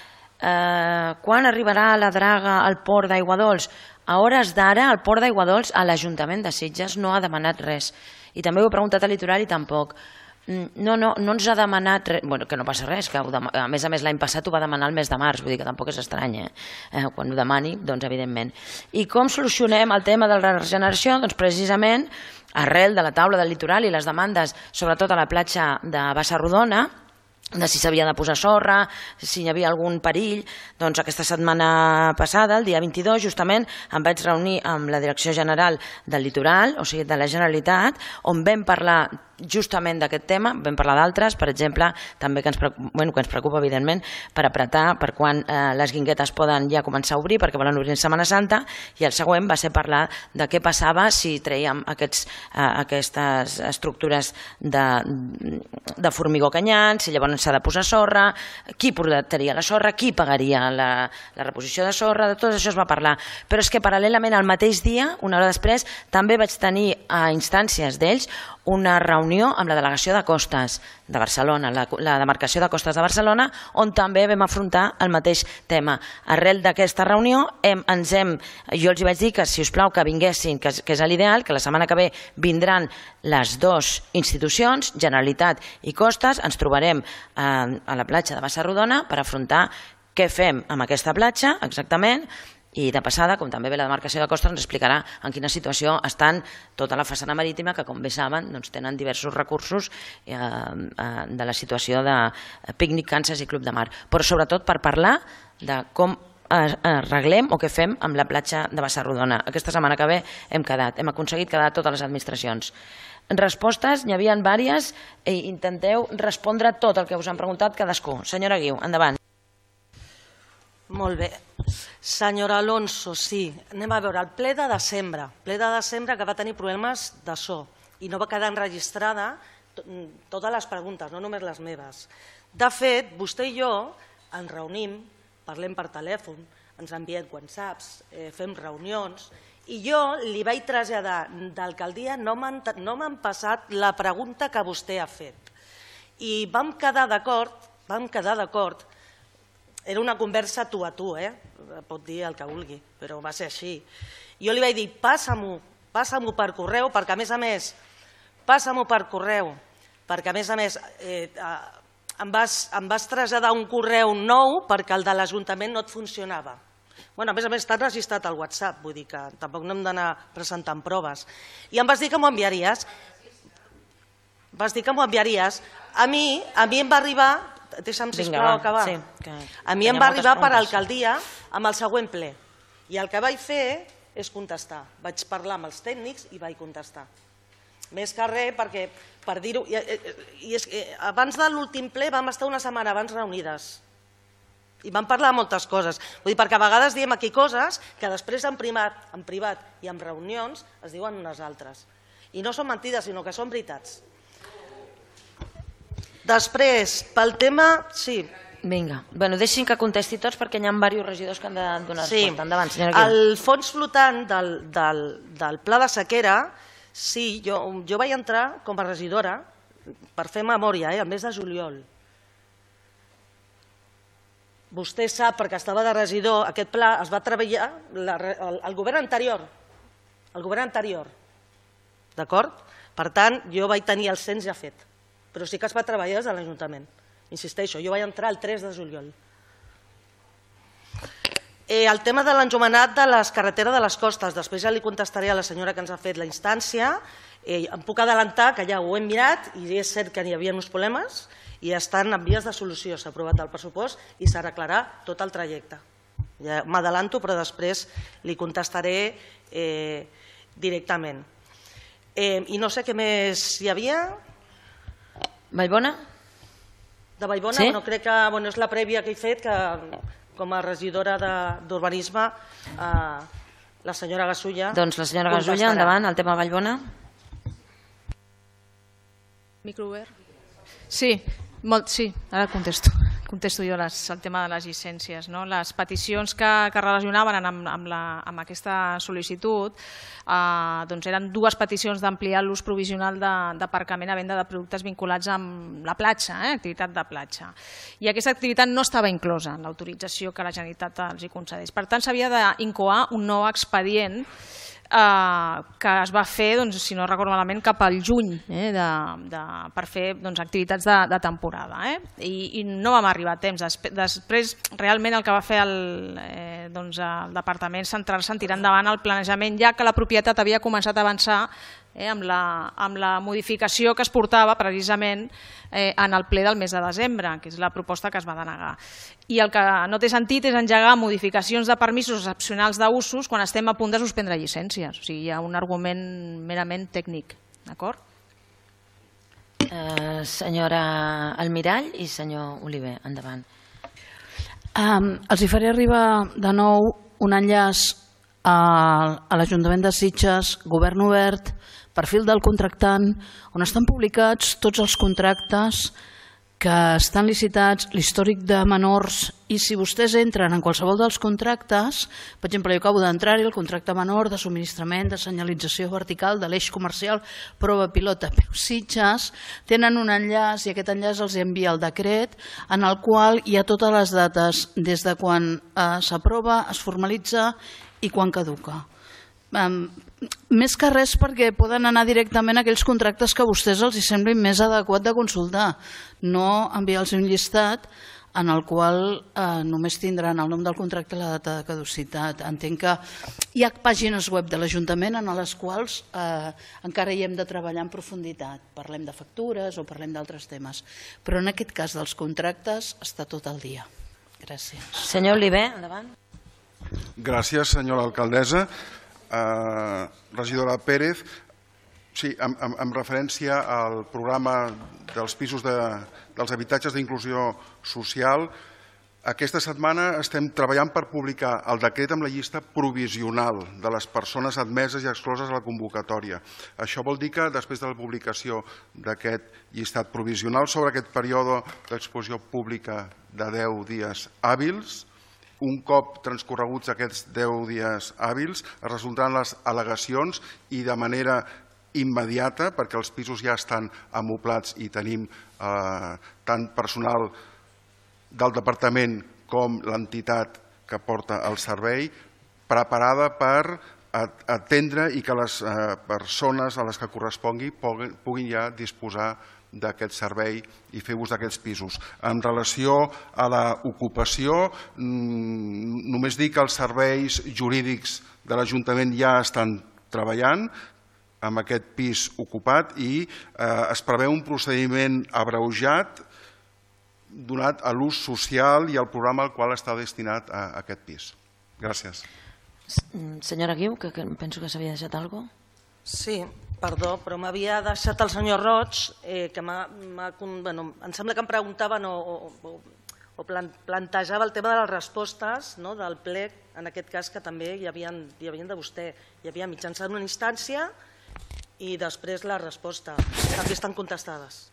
quan arribarà la draga al port d'Aiguadols. A hores d'ara, el port d'Aiguadols a l'Ajuntament de Sitges no ha demanat res. I també ho he preguntat a Litoral i tampoc. No ens ha demanat res, que no passa res, que a més l'any passat ho va demanar el mes de març, vull dir que tampoc és estrany, quan ho demani, doncs evidentment. I com solucionem el tema de la regeneració? Doncs precisament arrel de la taula del litoral i les demandes, sobretot a la platja de Bassa-Rodona, de si s'havia de posar sorra, si hi havia algun perill. Doncs aquesta setmana passada, el dia 22, justament em vaig reunir amb la Direcció General del Litoral, o sigui, de la Generalitat, on vam parlar justament d'aquest tema, vam parlar d'altres, per exemple, també que ens preocupa, evidentment, per apretar per quan les guinguetes poden ja començar a obrir, perquè volen obrir en Setmana Santa, i el següent va ser parlar de què passava si traiem aquestes estructures de formigó canyant, si llavors s'ha de posar sorra, qui portaria la sorra, qui pagaria la reposició de sorra, de tot això es va parlar. Però és que paral·lelament al mateix dia, una hora després, també vaig tenir a instàncies d'ells una reunió amb la delegació de Costes de Barcelona, la demarcació de Costes de Barcelona, on també vam afrontar el mateix tema. Arrel d'aquesta reunió, jo els vaig dir que, si us plau, que vinguessin, que és l'ideal, que la setmana que ve vindran les dues institucions, Generalitat i Costes, ens trobarem a la platja de Bassa-Rodona per afrontar què fem amb aquesta platja, exactament, i de passada, com també ve la demarcació de Costes, ens explicarà en quina situació estan tota la façana marítima, que com bé saben tenen diversos recursos de la situació de pícnic, Kansas i Club de Mar, però sobretot per parlar de com arreglem o què fem amb la platja de Bassa-Rodona. Aquesta setmana que ve hem aconseguit quedar totes les administracions. Respostes, n'hi havia diverses, i intenteu respondre tot el que us han preguntat cadascú. Senyora Guiu, endavant. Molt bé. Senyora Alonso, sí. Anem a veure, el ple de desembre que va tenir problemes de so i no va quedar enregistrada totes les preguntes, no només les meves. De fet, vostè i jo ens reunim, parlem per telèfon, ens enviem whatsapps, fem reunions, i jo li vaig traslladar d'alcaldia, no m'han passat la pregunta que vostè ha fet. I vam quedar d'acord, era una conversa tu a tu, pot dir el que vulgui, però va ser així. Jo li vaig dir, passa-m'ho per correu, perquè a més em vas traslladar un correu nou perquè el de l'Ajuntament no et funcionava. A més està registrat al WhatsApp, vull dir que tampoc no hem d'anar presentant proves. I em vas dir que m'ho enviaries. A mi em va arribar... Deixa'm, sisplau, acabar. A mi em va arribar per alcaldia amb el següent ple. I el que vaig fer és contestar. Vaig parlar amb els tècnics i vaig contestar. Més que res, perquè, per dir-ho... Abans de l'últim ple vam estar una setmana abans reunides. I vam parlar de moltes coses. Vull dir, perquè a vegades diem aquí coses que després en privat i en reunions es diuen unes altres. I no són mentides, sinó que són veritats. Després, pel tema... Sí. Vinga, deixin que contesti tots perquè hi ha diversos regidors que han de donar resposta. Endavant, senyora Guiu. El fons flotant del pla de sequera, sí, jo vaig entrar com a regidora, per fer memòria, el mes de juliol. Vostè sap, perquè estava de regidor, aquest pla es va treballar el govern anterior, d'acord? Per tant, jo vaig tenir el cens ja fet, però sí que es va treballar des de l'Ajuntament. Insisteixo, jo vaig entrar el 3 de juliol. El tema de l'enjomenat de les carreteres de les costes, després ja li contestaré a la senyora que ens ha fet la instància. Em puc adelantar que ja ho hem mirat i és cert que n'hi havia uns problemes i estan en vies de solució. S'ha aprovat el pressupost i s'arreglarà tot el trajecte. Ja m'adelanto, però després li contestaré directament. I no sé què més hi havia. Vallbona? De Vallbona, crec que és la prèvia que he fet, que com a regidora d'Urbanisme, la senyora Gasulla... Doncs la senyora Gasulla, endavant, el tema Vallbona. Micro obert? Sí, ara contesto jo el tema de les llicències. Les peticions que relacionaven amb aquesta sol·licitud eren dues peticions d'ampliar l'ús provisional d'aparcament a venda de productes vinculats amb la platja, activitat de platja. I aquesta activitat no estava inclosa en l'autorització que la Generalitat els concedeix. Per tant, s'havia d'incoar un nou expedient que es va fer, si no recordo malament, cap al juny per fer activitats de temporada. I no vam arribar a temps. Després, realment, el que va fer el Departament centrar-se en tirar endavant el planejament, ja que la propietat havia començat a avançar amb la modificació que es portava precisament en el ple del mes de desembre, que és la proposta que es va denegar. I el que no té sentit és engegar modificacions de permisos excepcionals d'usos quan estem a punt de suspendre llicències. O sigui, hi ha un argument merament tècnic. D'acord? Senyora Almirall i senyor Oliver, endavant. Els faré arribar de nou un enllaç a l'Ajuntament de Sitges, Govern Obert, perfil del contractant, on estan publicats tots els contractes que estan licitats, l'històric de menors, i si vostès entren en qualsevol dels contractes, per exemple, jo acabo d'entrar-hi, el contracte menor de subministrament, de senyalització vertical, de l'eix comercial, prova pilota, però Sitges tenen un enllaç, i aquest enllaç els envia el decret, en el qual hi ha totes les dates, des de quan s'aprova, es formalitza i quan caduca. Més que res perquè poden anar directament a aquells contractes que a vostès els semblin més adequat de consultar, no enviar-los un llistat en el qual només tindran el nom del contracte i la data de caducitat. Entenc que hi ha pàgines web de l'Ajuntament en les quals encara hi hem de treballar en profunditat. Parlem de factures o parlem d'altres temes, però en aquest cas dels contractes està tot el dia. Gràcies. Senyor Oliver, endavant. Gràcies, senyora alcaldessa. Regidora Pérez, sí, en referència al programa dels pisos dels habitatges d'inclusió social, aquesta setmana estem treballant per publicar el decret amb la llista provisional de les persones admeses i excloses a la convocatòria. Això vol dir que després de la publicació d'aquest llistat provisional sobre aquest període d'exposició pública de 10 dies hàbils, un cop transcorreguts aquests 10 dies hàbils, es resoldran les al·legacions i de manera immediata, perquè els pisos ja estan amoblats i tenim tant personal del departament com l'entitat que porta el servei preparada per atendre i que les persones a les que correspongui puguin ja disposar d'aquest servei i fer ús d'aquests pisos. En relació a l'ocupació, només dir que els serveis jurídics de l'Ajuntament ja estan treballant amb aquest pis ocupat i es preveu un procediment abreujat donat a l'ús social i al programa al qual està destinat aquest pis. Gràcies. Senyora Guiu, que penso que s'havia deixat alguna cosa. Sí, perdó, però m'havia deixat el senyor Roig, que em sembla que em preguntaven o plantejava el tema de les respostes del plec, en aquest cas que també hi havien de vostè. Hi havia mitjançant una instància I després la resposta. També estan contestades.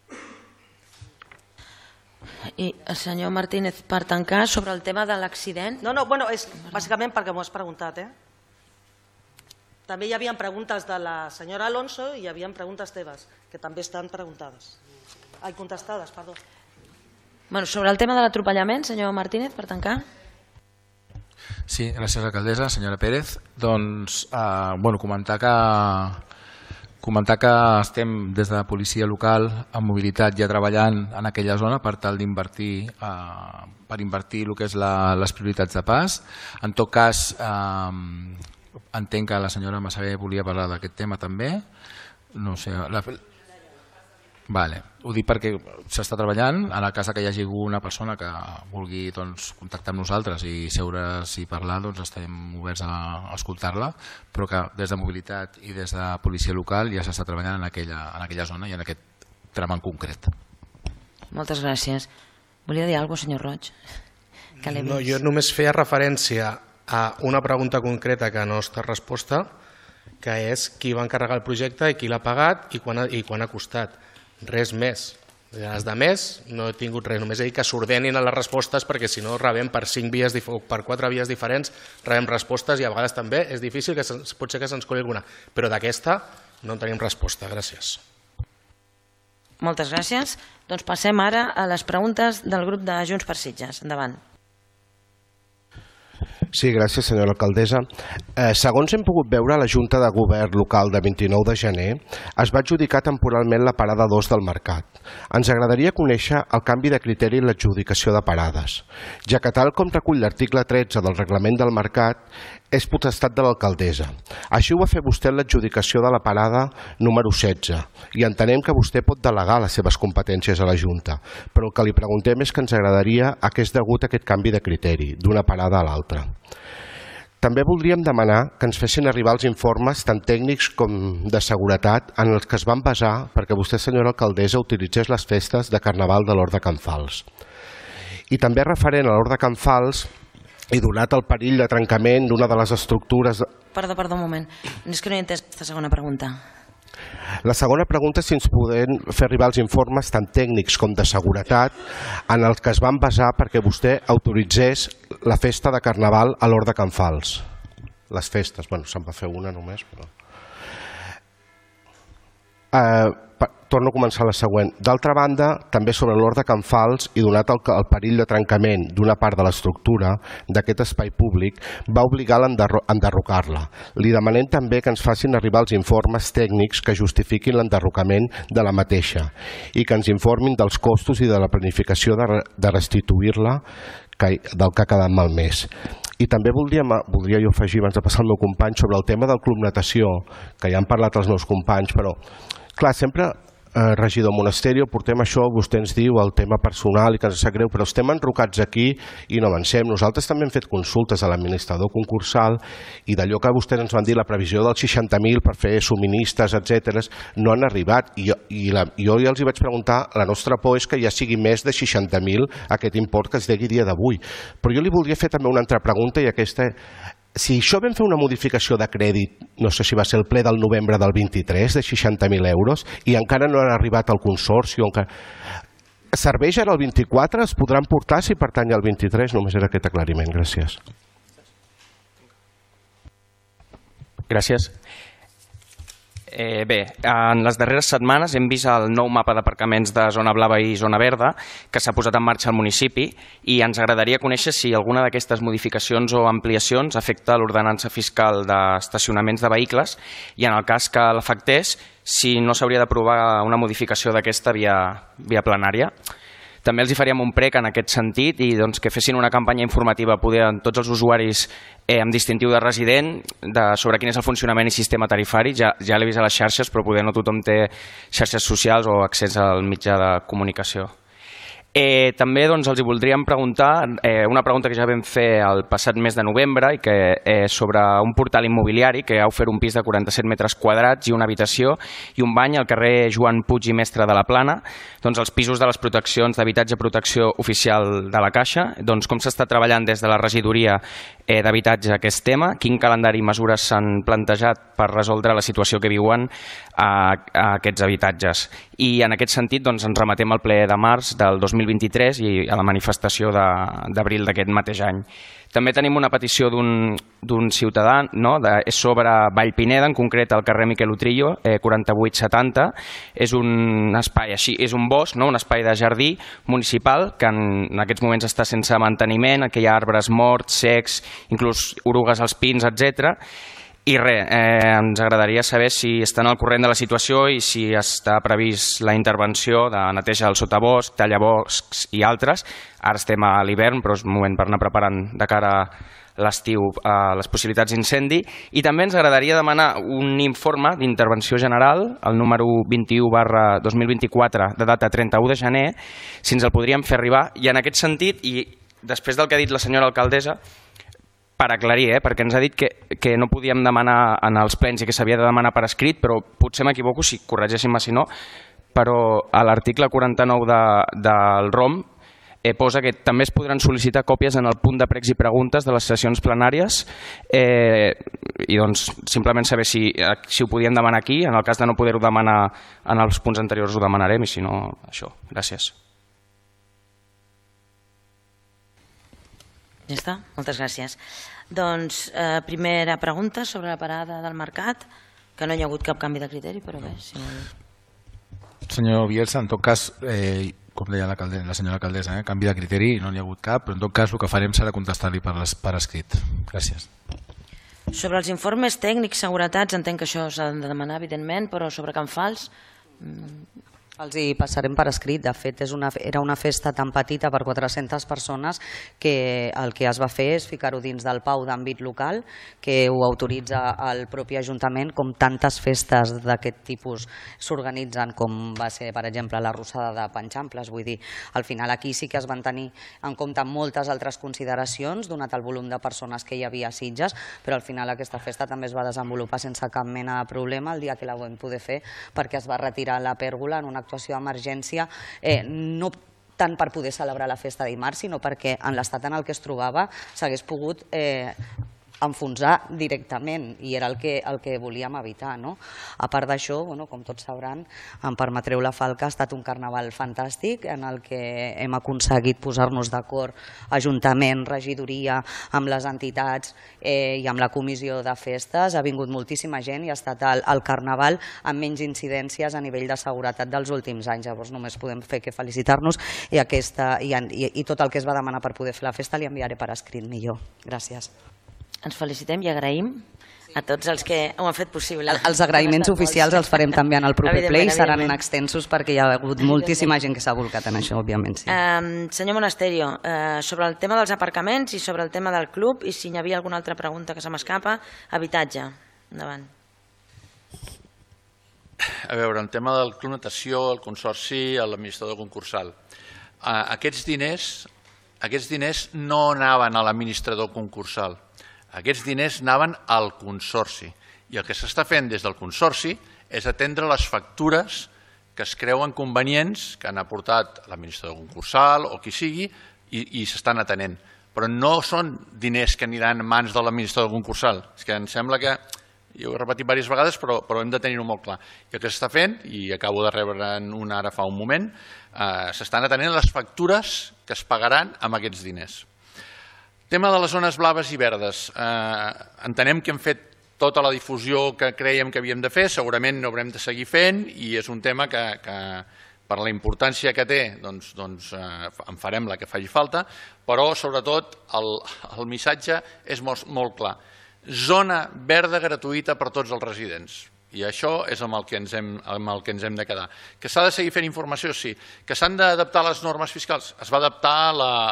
I el senyor Martínez, per tancar, sobre el tema de l'accident... No, bueno, és bàsicament perquè m'ho has preguntat. També hi havia preguntes de la senyora Alonso i hi havia preguntes teves, que també estan contestades, perdó. Sobre el tema de l'atropellament, senyor Martínez, per tancar. Sí, gràcies, alcaldessa. Senyora Pérez, doncs, comentar que estem des de policia local en mobilitat ja treballant en aquella zona per tal d'invertir el que és les prioritats de pas. En tot cas, entenc que la senyora Massaguer volia parlar d'aquest tema també. No sé... Ho dic perquè s'està treballant. En el cas que hi hagi alguna persona que vulgui contactar amb nosaltres i seure's i parlar, estem oberts a escoltar-la, però que des de mobilitat i des de policia local ja s'està treballant en aquella zona i en aquest tram en concret. Moltes gràcies. Volia dir alguna cosa, senyor Roig? No, jo només feia referència a una pregunta concreta que no està resposta, que és qui va encarregar el projecte i qui l'ha pagat i quan ha costat. Res més. Els de més no he tingut res, només he dit que s'ordenin les respostes perquè si no rebem per 4 vies diferents, rebem respostes i a vegades també és difícil, pot ser que se'ns coli alguna, però d'aquesta no en tenim resposta. Gràcies. Moltes gràcies. Doncs passem ara a les preguntes del grup de Junts per Sitges. Endavant. Sí, gràcies, senyora alcaldessa. Segons hem pogut veure, la Junta de Govern local de 29 de gener es va adjudicar temporalment la parada 2 del Mercat. Ens agradaria conèixer el canvi de criteri en l'adjudicació de parades, ja que tal com recull l'article 13 del reglament del Mercat, és potestat de l'alcaldessa. Així ho va fer vostè en l'adjudicació de la parada número 16 i entenem que vostè pot delegar les seves competències a la Junta, però el que li preguntem és que ens agradaria a què és degut aquest canvi de criteri d'una parada a l'altra. També voldríem demanar que ens fessin arribar els informes tant tècnics com de seguretat en els que es van basar perquè vostè, senyora alcaldessa, utilitzés les festes de Carnaval de l'Hort de Can Fals. I també referent a l'Hort de Can Fals, i donat el perill de trencament d'una de les estructures... Perdó, un moment. És que no he entès aquesta segona pregunta. La segona pregunta és si ens podem fer arribar els informes tant tècnics com de seguretat en els que es van basar perquè vostè autoritzés la festa de Carnaval a l'Hort de Can Fals. Les festes, se'n va fer una només, però... Torno a començar la següent. D'altra banda, també sobre l'Hort de Can Fals i donat el perill de trencament d'una part de l'estructura d'aquest espai públic, va obligar a enderrocar-la. Li demanem també que ens facin arribar els informes tècnics que justifiquin l'enderrocament de la mateixa i que ens informin dels costos i de la planificació de restituir-la del que ha quedat malmès. I també voldria jo afegir, abans de passar al meu company, sobre el tema del Club Natació, que ja han parlat els meus companys, però clar, sempre, regidor Monasterio, portem això, vostè ens diu el tema personal i que ens sap greu, però estem enrocats aquí i no avancem. Nosaltres també hem fet consultes a l'administrador concursal i d'allò que vostès ens van dir, la previsió dels 60.000 per fer subministres, etc., no han arribat. I jo ja els hi vaig preguntar, la nostra por és que ja sigui més de 60.000 aquest import que es degui dia d'avui. Però jo li voldria fer també una altra pregunta i aquesta... Si això vam fer una modificació de crèdit, no sé si va ser el ple del novembre del 23, de 60.000 euros, i encara no han arribat al consorci, serveix ara el 24? Es podran portar si pertany al 23? Només era aquest aclariment. Gràcies. Gràcies. Bé, en les darreres setmanes hem vist el nou mapa d'aparcaments de zona blava i zona verda que s'ha posat en marxa al municipi i ens agradaria conèixer si alguna d'aquestes modificacions o ampliacions afecta l'ordenança fiscal d'estacionaments de vehicles i en el cas que l'afectés, si no s'hauria d'aprovar una modificació d'aquesta via plenària. També els hi faríem un prec en aquest sentit i que fessin una campanya informativa a tots els usuaris amb distintiu de resident sobre quin és el funcionament i sistema tarifari. Ja l'he vist a les xarxes, però poder no tothom té xarxes socials o accés al mitjà de comunicació. També els hi voldríem preguntar una pregunta que ja vam fer el passat mes de novembre i que és sobre un portal immobiliari que ha ofert un pis de 47 metres quadrats i una habitació i un bany al carrer Joan Puig i Mestre de la Plana. Els pisos de les proteccions d'habitatge protecció oficial de la Caixa, com s'està treballant des de la regidoria d'habitatge aquest tema, quin calendari i mesures s'han plantejat per resoldre la situació que viuen aquests habitatges. I en aquest sentit ens remetem al ple de març del 2023 i a la manifestació d'abril d'aquest mateix any. També tenim una petició d'un ciutadà, és sobre Vallpineda, en concret al carrer Miquel Utrillo, 4870. És un espai així, és un bosc, un espai de jardí municipal que en aquests moments està sense manteniment, que hi ha arbres morts, secs, inclús orugues als pins, etc. I res, ens agradaria saber si estan al corrent de la situació i si està previst la intervenció de neteja del sotabosc, tallavoscs i altres. Ara estem a l'hivern, però és un moment per anar preparant de cara a l'estiu les possibilitats d'incendi. I també ens agradaria demanar un informe d'intervenció general, el número 21/2024, de data 31 de gener, si ens el podríem fer arribar. I en aquest sentit, i després del que ha dit la senyora alcaldessa, per aclarir, perquè ens ha dit que no podíem demanar en els plens i que s'havia de demanar per escrit, però potser m'equivoco, si corregeixin-me si no, però a l'article 49 del ROM posa que també es podran sol·licitar còpies en el punt de pregs i preguntes de les sessions plenàries i doncs simplement saber si ho podíem demanar aquí, en el cas de no poder-ho demanar en els punts anteriors ho demanarem i si no, això. Gràcies. Ja està? Moltes gràcies. Doncs, primera pregunta sobre la parada del mercat, que no hi ha hagut cap canvi de criteri, però bé, si no... Senyor Bielsa, en tot cas, com deia la senyora alcaldessa, canvi de criteri no n'hi ha hagut cap, però en tot cas el que farem serà contestar-li per escrit. Gràcies. Sobre els informes tècnics, seguretats, entenc que això s'ha de demanar, evidentment, però sobre Can Fals... Els hi passarem per escrit. De fet, era una festa tan petita per 400 persones que el que es va fer és ficar-ho dins del PAU d'àmbit local, que ho autoritza el propi Ajuntament, com tantes festes d'aquest tipus s'organitzen, com va ser, per exemple, la Rossada de Panxamples. Vull dir, al final aquí sí que es van tenir en compte moltes altres consideracions, donat el volum de persones que hi havia a Sitges, però al final aquesta festa també es va desenvolupar sense cap mena de problema el dia que la vam poder fer, perquè es va retirar la pèrgola en una actuació d'emergència, no tant per poder celebrar la festa dimarts, sinó perquè en l'estat en el que es trobava s'hagués pogut enfonsar directament i era el que volíem evitar. A part d'això, com tots sabran, em permetreu la falca, ha estat un carnaval fantàstic en el que hem aconseguit posar-nos d'acord Ajuntament, regidoria, amb les entitats i amb la comissió de festes. Ha vingut moltíssima gent i ha estat el carnaval amb menys incidències a nivell de seguretat dels últims anys. Llavors només podem fer que felicitar-nos i tot el que es va demanar per poder fer la festa li enviaré per escrit millor. Gràcies. Ens felicitem i agraïm a tots els que ho han fet possible. Els agraïments oficials els farem també en el proper ple i seran extensos perquè hi ha hagut moltíssima gent que s'ha volcat en això, òbviament. Senyor Monasterio, sobre el tema dels aparcaments i sobre el tema del club, i si hi havia alguna altra pregunta que se m'escapa, habitatge. Endavant. A veure, el tema del club natació, el consorci, l'administrador concursal. Aquests diners no anaven a l'administrador concursal. Aquests diners anaven al consorci i el que s'està fent des del consorci és atendre les factures que es creuen convenients que han aportat l'administrador concursal o qui sigui i s'estan atenent. Però no són diners que aniran en mans de l'administrador concursal. És que em sembla que, jo ho he repetit diverses vegades, però hem de tenir-ho molt clar. I el que s'està fent, i acabo de rebre'n una ara fa un moment, s'estan atenent les factures que es pagaran amb aquests diners. Tema de les zones blaves i verdes. Entenem que hem fet tota la difusió que creiem que havíem de fer, segurament no haurem de seguir fent i és un tema que per la importància que té en farem la que faci falta, però sobretot el missatge és molt clar. Zona verda gratuïta per tots els residents. I això és amb el que ens hem de quedar. Que s'ha de seguir fent informació, sí. Que s'han d'adaptar les normes fiscals. Es va adaptar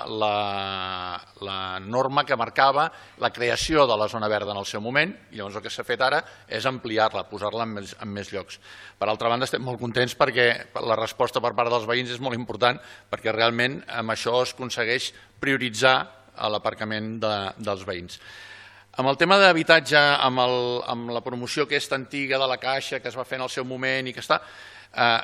la norma que marcava la creació de la zona verda en el seu moment i llavors el que s'ha fet ara és ampliar-la, posar-la en més llocs. Per altra banda, estem molt contents perquè la resposta per part dels veïns és molt important perquè realment amb això es aconsegueix prioritzar l'aparcament dels veïns. Amb el tema d'habitatge, amb la promoció aquesta antiga de la Caixa que es va fer en el seu moment i que està,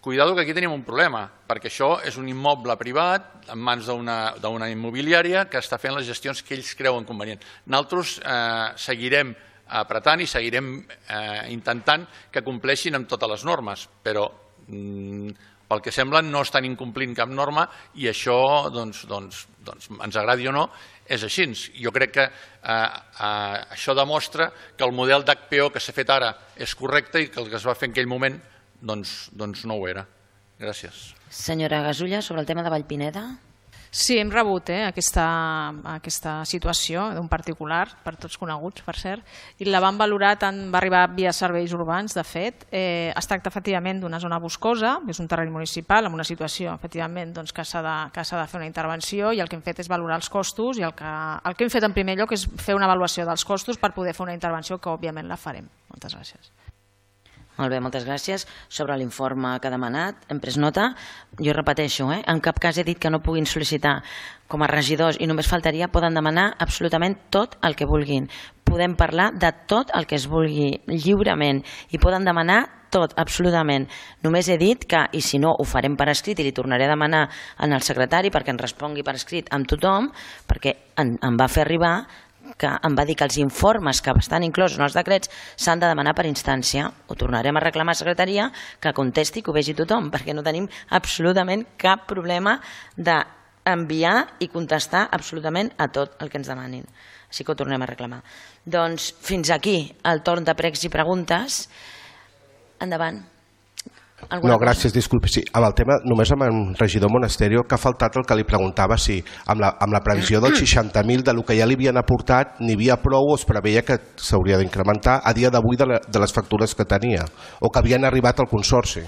cuidado que aquí tenim un problema, perquè això és un immoble privat en mans d'una immobiliària que està fent les gestions que ells creuen convenient. Nosaltres seguirem apretant i seguirem intentant que compleixin amb totes les normes, però pel que sembla no estan incomplint cap norma i això, ens agradi o no, és així. Jo crec que això demostra que el model d'HPO que s'ha fet ara és correcte i que el que es va fer en aquell moment no ho era. Gràcies. Senyora Gasulla, sobre el tema de Vallpineda. Sí, hem rebut aquesta situació d'un particular, per tots coneguts, per cert, i la vam valorar, tant va arribar via serveis urbans, de fet. Es tracta efectivament d'una zona boscosa, és un terreny municipal, amb una situació efectivament que s'ha de fer una intervenció, i el que hem fet és valorar els costos, i el que hem fet en primer lloc és fer una avaluació dels costos per poder fer una intervenció que òbviament la farem. Moltes gràcies. Molt bé, moltes gràcies. Sobre l'informe que ha demanat, hem pres nota. Jo repeteixo, en cap cas he dit que no puguin sol·licitar com a regidors, i només faltaria, poden demanar absolutament tot el que vulguin. Podem parlar de tot el que es vulgui lliurement i poden demanar tot, absolutament. Només he dit que, i si no, ho farem per escrit i li tornaré a demanar al secretari perquè ens respongui per escrit amb tothom, perquè em va fer arribar que em va dir que els informes que estan inclosos en els decrets s'han de demanar per instància. Ho tornarem a reclamar a secretaria que contesti, que ho vegi tothom, perquè no tenim absolutament cap problema d'enviar i contestar absolutament a tot el que ens demanin. Així que ho tornem a reclamar. Doncs fins aquí el torn de pregs i preguntes. Endavant. No, gràcies, disculpi. Sí, amb el tema, només amb el regidor Monasterio, que ha faltat el que li preguntava, si amb la previsió dels 60.000 del que ja li havien aportat n'hi havia prou o es preveia que s'hauria d'incrementar a dia d'avui de les factures que tenia o que havien arribat al consorci.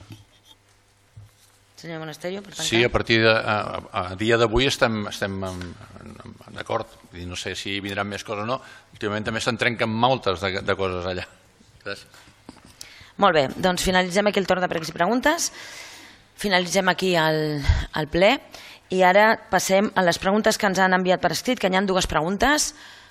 Senyor Monasterio, per tancar. Sí, a dia d'avui estem d'acord. No sé si vindran més coses o no. Últimament també se'n trenquen moltes de coses allà. Gràcies. Molt bé, doncs finalitzem aquí el torn de pregs i preguntes, finalitzem aquí el ple i ara passem a les preguntes que ens han enviat per escrit, que hi ha dues preguntes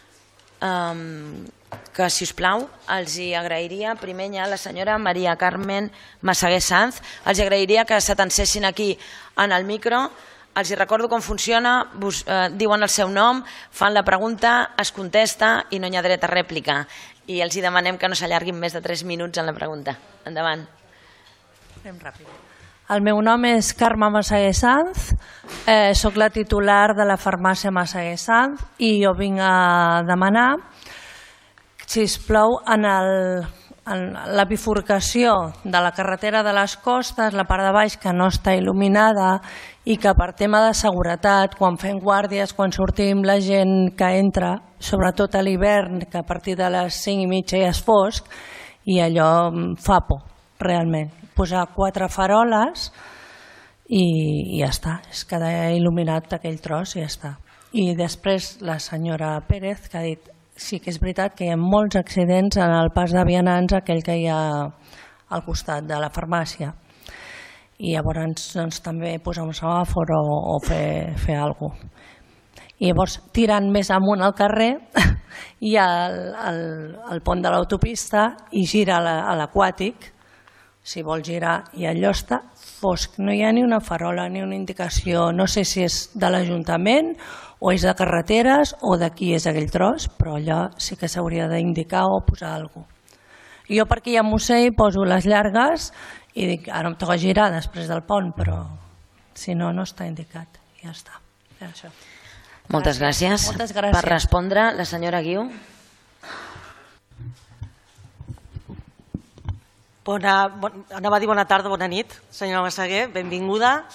que, si us plau, els hi agrairia. Primer hi ha la senyora Maria Carmen Massaguer Sanz, els hi agrairia que s'atencessin aquí en el micro. Els hi recordo com funciona, diuen el seu nom, fan la pregunta, es contesta i no hi ha dret a rèplica. I els hi demanem que no s'allarguin més de 3 minuts en la pregunta. Endavant. Anem ràpid. El meu nom és Carme Massaguer Sanz, soc la titular de la farmàcia Massaguer Sanz i jo vinc a demanar, sisplau, en la bifurcació de la carretera de les Costes, la part de baix que no està il·luminada i que per tema de seguretat, quan fem guàrdies, quan sortim la gent que entra, sobretot a l'hivern, que a partir de les 5:30 ja és fosc, i allò fa por, realment. Posar 4 faroles i ja està, és quedar il·luminat aquell tros i ja està. I després la senyora Pérez, que ha dit sí que és veritat que hi ha molts accidents en el pas de vianants, aquell que hi ha al costat de la farmàcia. I llavors també posar un semàfor o fer alguna cosa. I llavors, tirant més amunt al carrer, hi ha el pont de l'autopista i gira a l'aquàtic. Si vol girar, i allò està fosc. No hi ha ni una farola ni una indicació. No sé si és de l'Ajuntament o és de carreteres o de qui és aquell tros, però allò sí que s'hauria d'indicar o posar alguna cosa. Jo perquè ja m'ho sé i poso les llargues i dic, ara em toca girar després del pont, però si no, no està indicat. Ja està. Això. Moltes gràcies. Moltes gràcies. Per respondre, la senyora Guiu. Anava a dir bona tarda, bona nit, senyora Massaguer, benvinguda.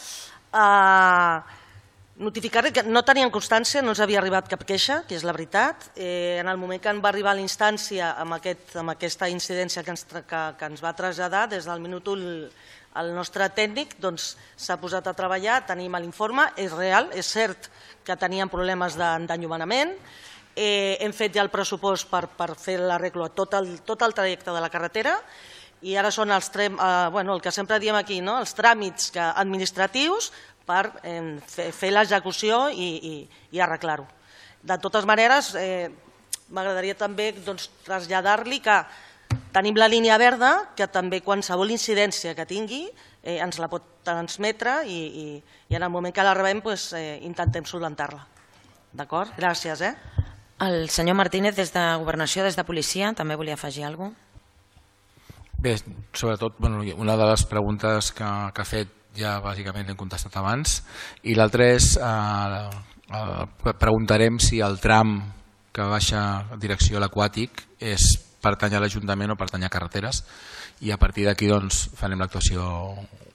Notificar que no teníem constància, no ens havia arribat cap queixa, que és la veritat. En el moment que ens va arribar l'instància amb aquesta incidència que ens va traslladar, des del minut 1 el nostre tècnic s'ha posat a treballar, tenim l'informe, és real, és cert que teníem problemes d'enllumenament, hem fet ja el pressupost per fer l'arreglo a tot el trajecte de la carretera i ara són el que sempre diem aquí, els tràmits administratius per fer l'execució i arreglar-ho. De totes maneres, m'agradaria també traslladar-li que tenim la línia verda, que també qualsevol incidència que tingui ens la pot transmetre i en el moment que la rebem intentem solventar-la. D'acord? Gràcies. El senyor Martínez, des de Governació, des de Policia, també volia afegir alguna cosa? Bé, sobretot, una de les preguntes que ha fet ja bàsicament l'hem contestat abans, i l'altra és, preguntarem si el tram que baixa direcció a l'Aquàtic pertany a l'Ajuntament o pertany a Carreteres, i a partir d'aquí farem l'actuació.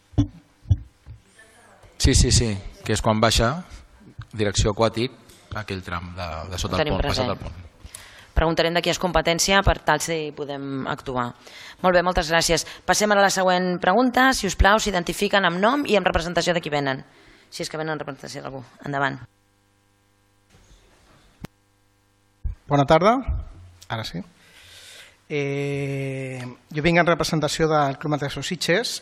Sí, que és quan baixa direcció Aquàtic, aquell tram de sota el pont, passat el pont. Preguntarem de qui és competència per tal si podem actuar. Molt bé, moltes gràcies. Passem ara a la següent pregunta. Si us plau, s'identifiquen amb nom i amb representació de qui venen. Si és que venen en representació d'algú. Endavant. Bona tarda. Ara sí. Jo vinc en representació del Club Natació Sitges.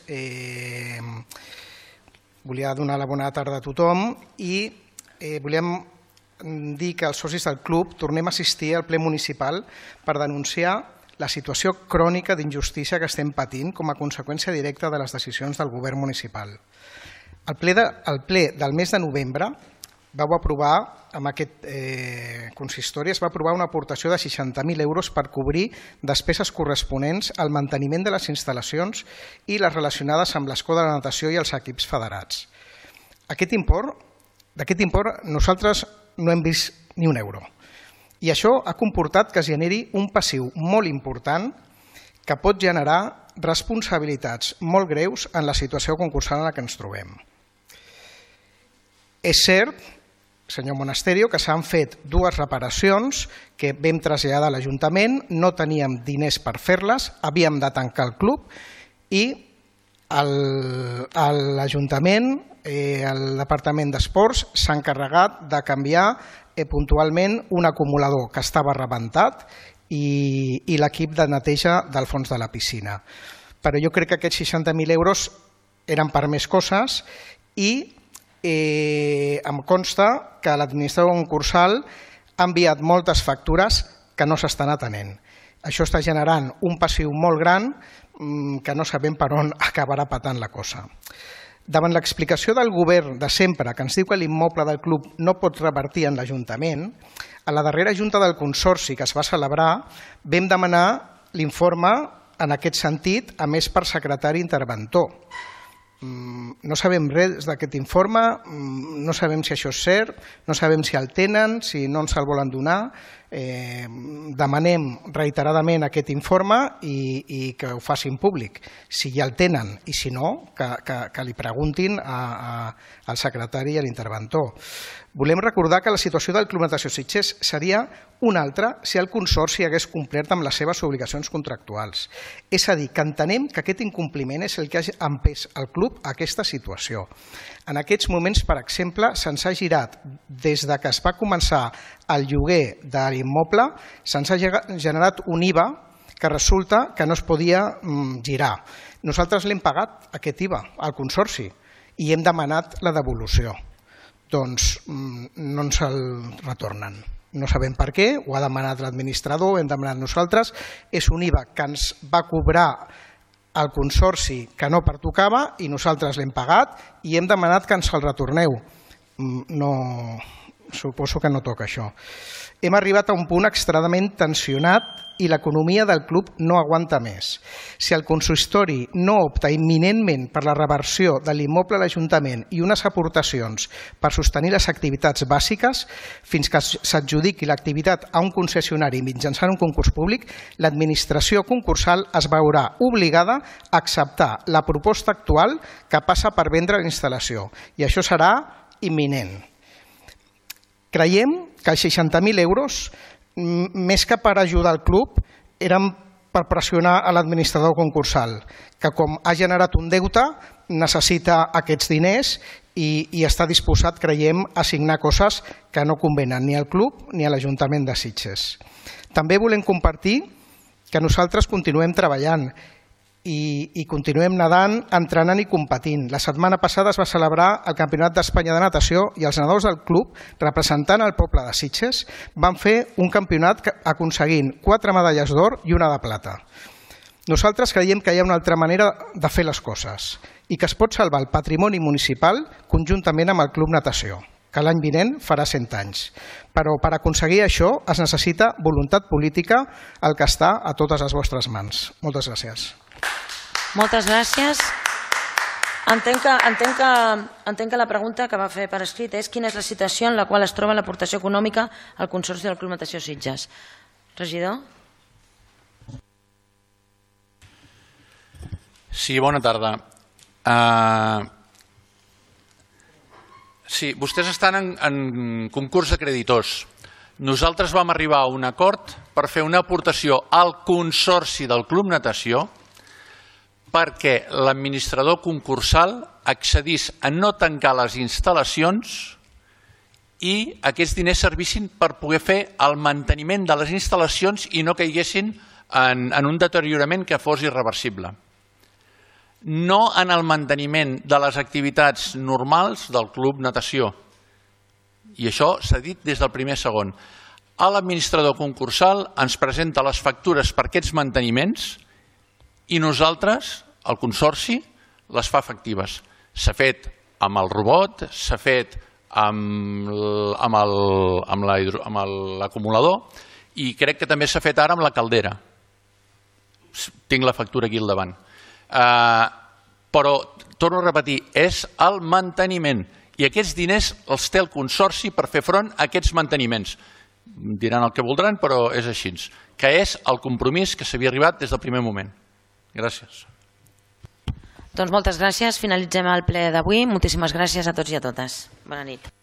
Volia donar la bona tarda a tothom i volíem dir que els socis del club tornem a assistir al ple municipal per denunciar la situació crònica d'injustícia que estem patint com a conseqüència directa de les decisions del govern municipal. Al ple del mes de novembre vau aprovar, amb aquest consistori, es va aprovar una aportació de 60.000 euros per cobrir despeses corresponents al manteniment de les instal·lacions i les relacionades amb l'escola de natació i els equips federats. D'aquest import nosaltres no hem vist ni un euro. I això ha comportat que es generi un passiu molt important que pot generar responsabilitats molt greus en la situació concursal en la que ens trobem. És cert, senyor Monasterio, que s'han fet dues reparacions que vam traslladar a l'Ajuntament, no teníem diners per fer-les, havíem de tancar el club i l'Ajuntament, el Departament d'Esports, s'ha encarregat de canviar puntualment un acumulador que estava rebentat i l'equip de neteja del fons de la piscina. Però jo crec que aquests 60.000 euros eren per més coses i em consta que l'administrador concursal ha enviat moltes factures que no s'estan atenent. Això està generant un passiu molt gran que no sabem per on acabarà patant la cosa. Davant l'explicació del govern de sempre que ens diu que l'immoble del club no pot revertir en l'Ajuntament, a la darrera junta del Consorci que es va celebrar vam demanar l'informe en aquest sentit, a més per secretari interventor. No sabem res d'aquest informe, no sabem si això és cert, no sabem si el tenen, si no ens el volen donar. Demanem reiteradament aquest informe i que ho facin públic. Si ja el tenen i si no, que li preguntin al secretari i a l'interventor. Volem recordar que la situació del Club Natació Sitges seria una altra si el Consorci hagués complert amb les seves obligacions contractuals. És a dir, que entenem que aquest incompliment és el que ha empès el club a aquesta situació. En aquests moments, per exemple, se'ns ha girat, des de que es va començar el lloguer de l'immoble, se'ns ha generat un IVA que resulta que no es podia girar. Nosaltres l'hem pagat, aquest IVA, al Consorci, i hem demanat la devolució. Doncs no ens el retornen. No sabem per què, ho ha demanat l'administrador, ho hem demanat nosaltres. És un IVA que ens va cobrar el Consorci que no pertocava i nosaltres l'hem pagat i hem demanat que ens el retorneu. Suposo que no toca això. Hem arribat a un punt extremadament tensionat i l'economia del club no aguanta més. Si el consistori no opta imminentment per la reversió de l'immoble a l'Ajuntament i unes aportacions per sostenir les activitats bàsiques fins que s'adjudiqui l'activitat a un concessionari mitjançant un concurs públic, l'administració concursal es veurà obligada a acceptar la proposta actual que passa per vendre la instal·lació i això serà imminent. Creiem que els 60.000 euros, més que per ajudar el club, eren per pressionar a l'administrador concursal, que com ha generat un deute, necessita aquests diners i està disposat, creiem, a signar coses que no convenen ni al club ni a l'Ajuntament de Sitges. També volem compartir que nosaltres continuem treballant i continuem nedant, entrenant i competint. La setmana passada es va celebrar el Campionat d'Espanya de Natació i els nedadors del club, representant el poble de Sitges, van fer un campionat aconseguint 4 medalles d'or i una de plata. Nosaltres creiem que hi ha una altra manera de fer les coses i que es pot salvar el patrimoni municipal conjuntament amb el Club Natació, que l'any vinent farà 100 anys. Però per aconseguir això es necessita voluntat política, el que està a totes les vostres mans. Moltes gràcies. Moltes gràcies. Entenc que la pregunta que va fer per escrit és quina és la situació en la qual es troba l'aportació econòmica al Consorci del Club Natació Sitges. Regidor? Sí, bona tarda. Sí, vostès estan en concurs de creditors. Nosaltres vam arribar a un acord per fer una aportació al Consorci del Club Natació perquè l'administrador concursal accedís a no tancar les instal·lacions i aquests diners servissin per poder fer el manteniment de les instal·lacions i no caiguessin en un deteriorament que fos irreversible. No en el manteniment de les activitats normals del Club Natació. I això s'ha dit des del primer segon. L'administrador concursal ens presenta les factures per aquests manteniments i nosaltres, el Consorci, les fa efectives. S'ha fet amb el robot, s'ha fet amb l'acumulador i crec que també s'ha fet ara amb la caldera. Tinc la factura aquí al davant. Però, torno a repetir, és el manteniment i aquests diners els té el Consorci per fer front a aquests manteniments. Diran el que voldran, però és així, que és el compromís que s'havia arribat des del primer moment. Gràcies. Doncs moltes gràcies. Finalitzem el ple d'avui. Moltíssimes gràcies a tots i a totes. Bona nit.